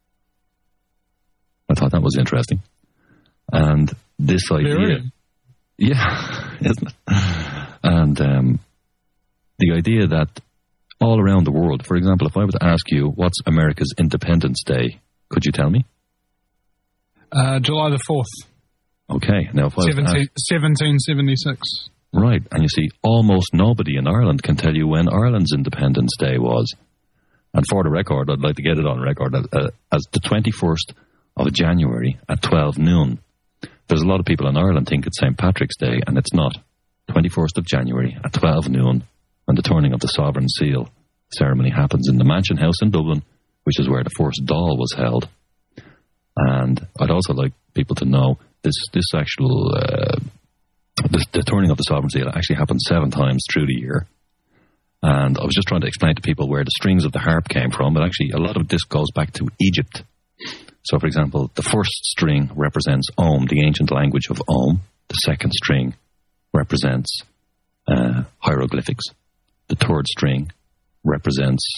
I thought that was interesting. And this idea... Really? Yeah, isn't it? And the idea that all around the world, for example, if I were to ask you, what's America's Independence Day, could you tell me? July the 4th. Okay. Now, if I was to ask, 1776. Right. And you see, almost nobody in Ireland can tell you when Ireland's Independence Day was. And for the record, I'd like to get it on record as the 21st of January at 12 noon. There's a lot of people in Ireland think it's St. Patrick's Day, and it's not. 21st of January at 12 noon, when the turning of the Sovereign Seal ceremony happens in the Mansion House in Dublin, which is where the first Dáil was held. And I'd also like people to know the turning of the Sovereign Seal actually happens 7 times through the year. And I was just trying to explain to people where the strings of the harp came from, but actually a lot of this goes back to Egypt. So, for example, the first string represents Om, the ancient language of Om. The second string represents hieroglyphics. The third string represents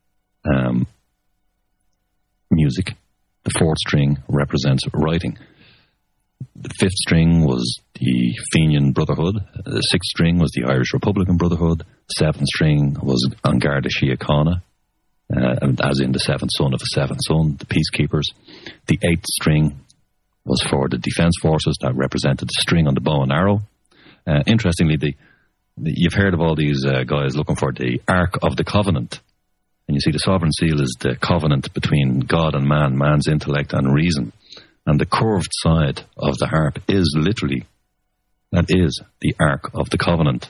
music. The fourth string represents writing. The fifth string was the Fenian Brotherhood. The sixth string was the Irish Republican Brotherhood. Seventh string was An Garda Síochána, as in the seventh son of a seventh son, the peacekeepers. The eighth string was for the defence forces, that represented the string on the bow and arrow. Interestingly, you've heard of all these guys looking for the Ark of the Covenant. And you see the Sovereign Seal is the covenant between God and man, man's intellect and reason. And the curved side of the harp is literally, that is the Ark of the Covenant.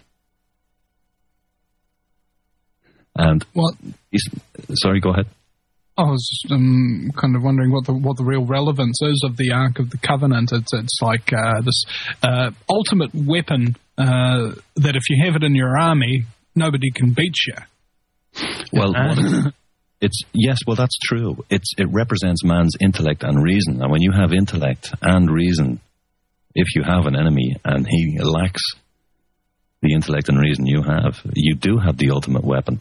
And what? Sorry, go ahead. I was just kind of wondering what the real relevance is of the Ark of the Covenant. It's like this ultimate weapon that if you have it in your army, nobody can beat you. Well, that's true. It represents man's intellect and reason. And when you have intellect and reason, if you have an enemy and he lacks the intellect and reason you have, you do have the ultimate weapon.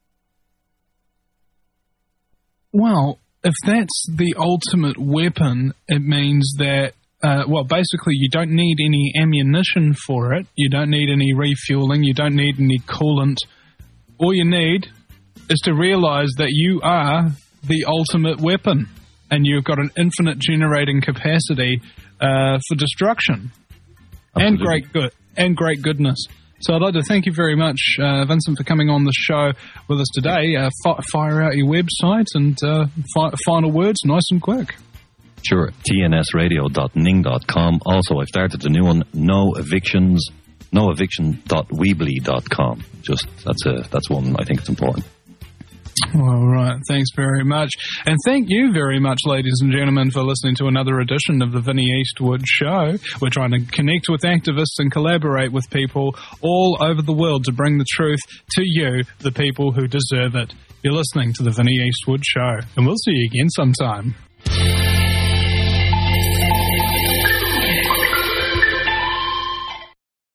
Well, if that's the ultimate weapon, it means that, basically you don't need any ammunition for it. You don't need any refueling. You don't need any coolant. All you need is to realize that you are the ultimate weapon and you've got an infinite generating capacity for destruction. Absolutely. and great goodness. So I'd like to thank you very much, Vincent, for coming on the show with us today. Fire out your website and final words, nice and quick. Sure, tnsradio.ning.com. Also, I've started a new one, noeviction.weebly.com. Just, that's one I think it's important. All right, thanks very much. And thank you very much, ladies and gentlemen, for listening to another edition of the Vinnie Eastwood Show. We're trying to connect with activists and collaborate with people all over the world to bring the truth to you, the people who deserve it. You're listening to the Vinnie Eastwood Show, and we'll see you again sometime.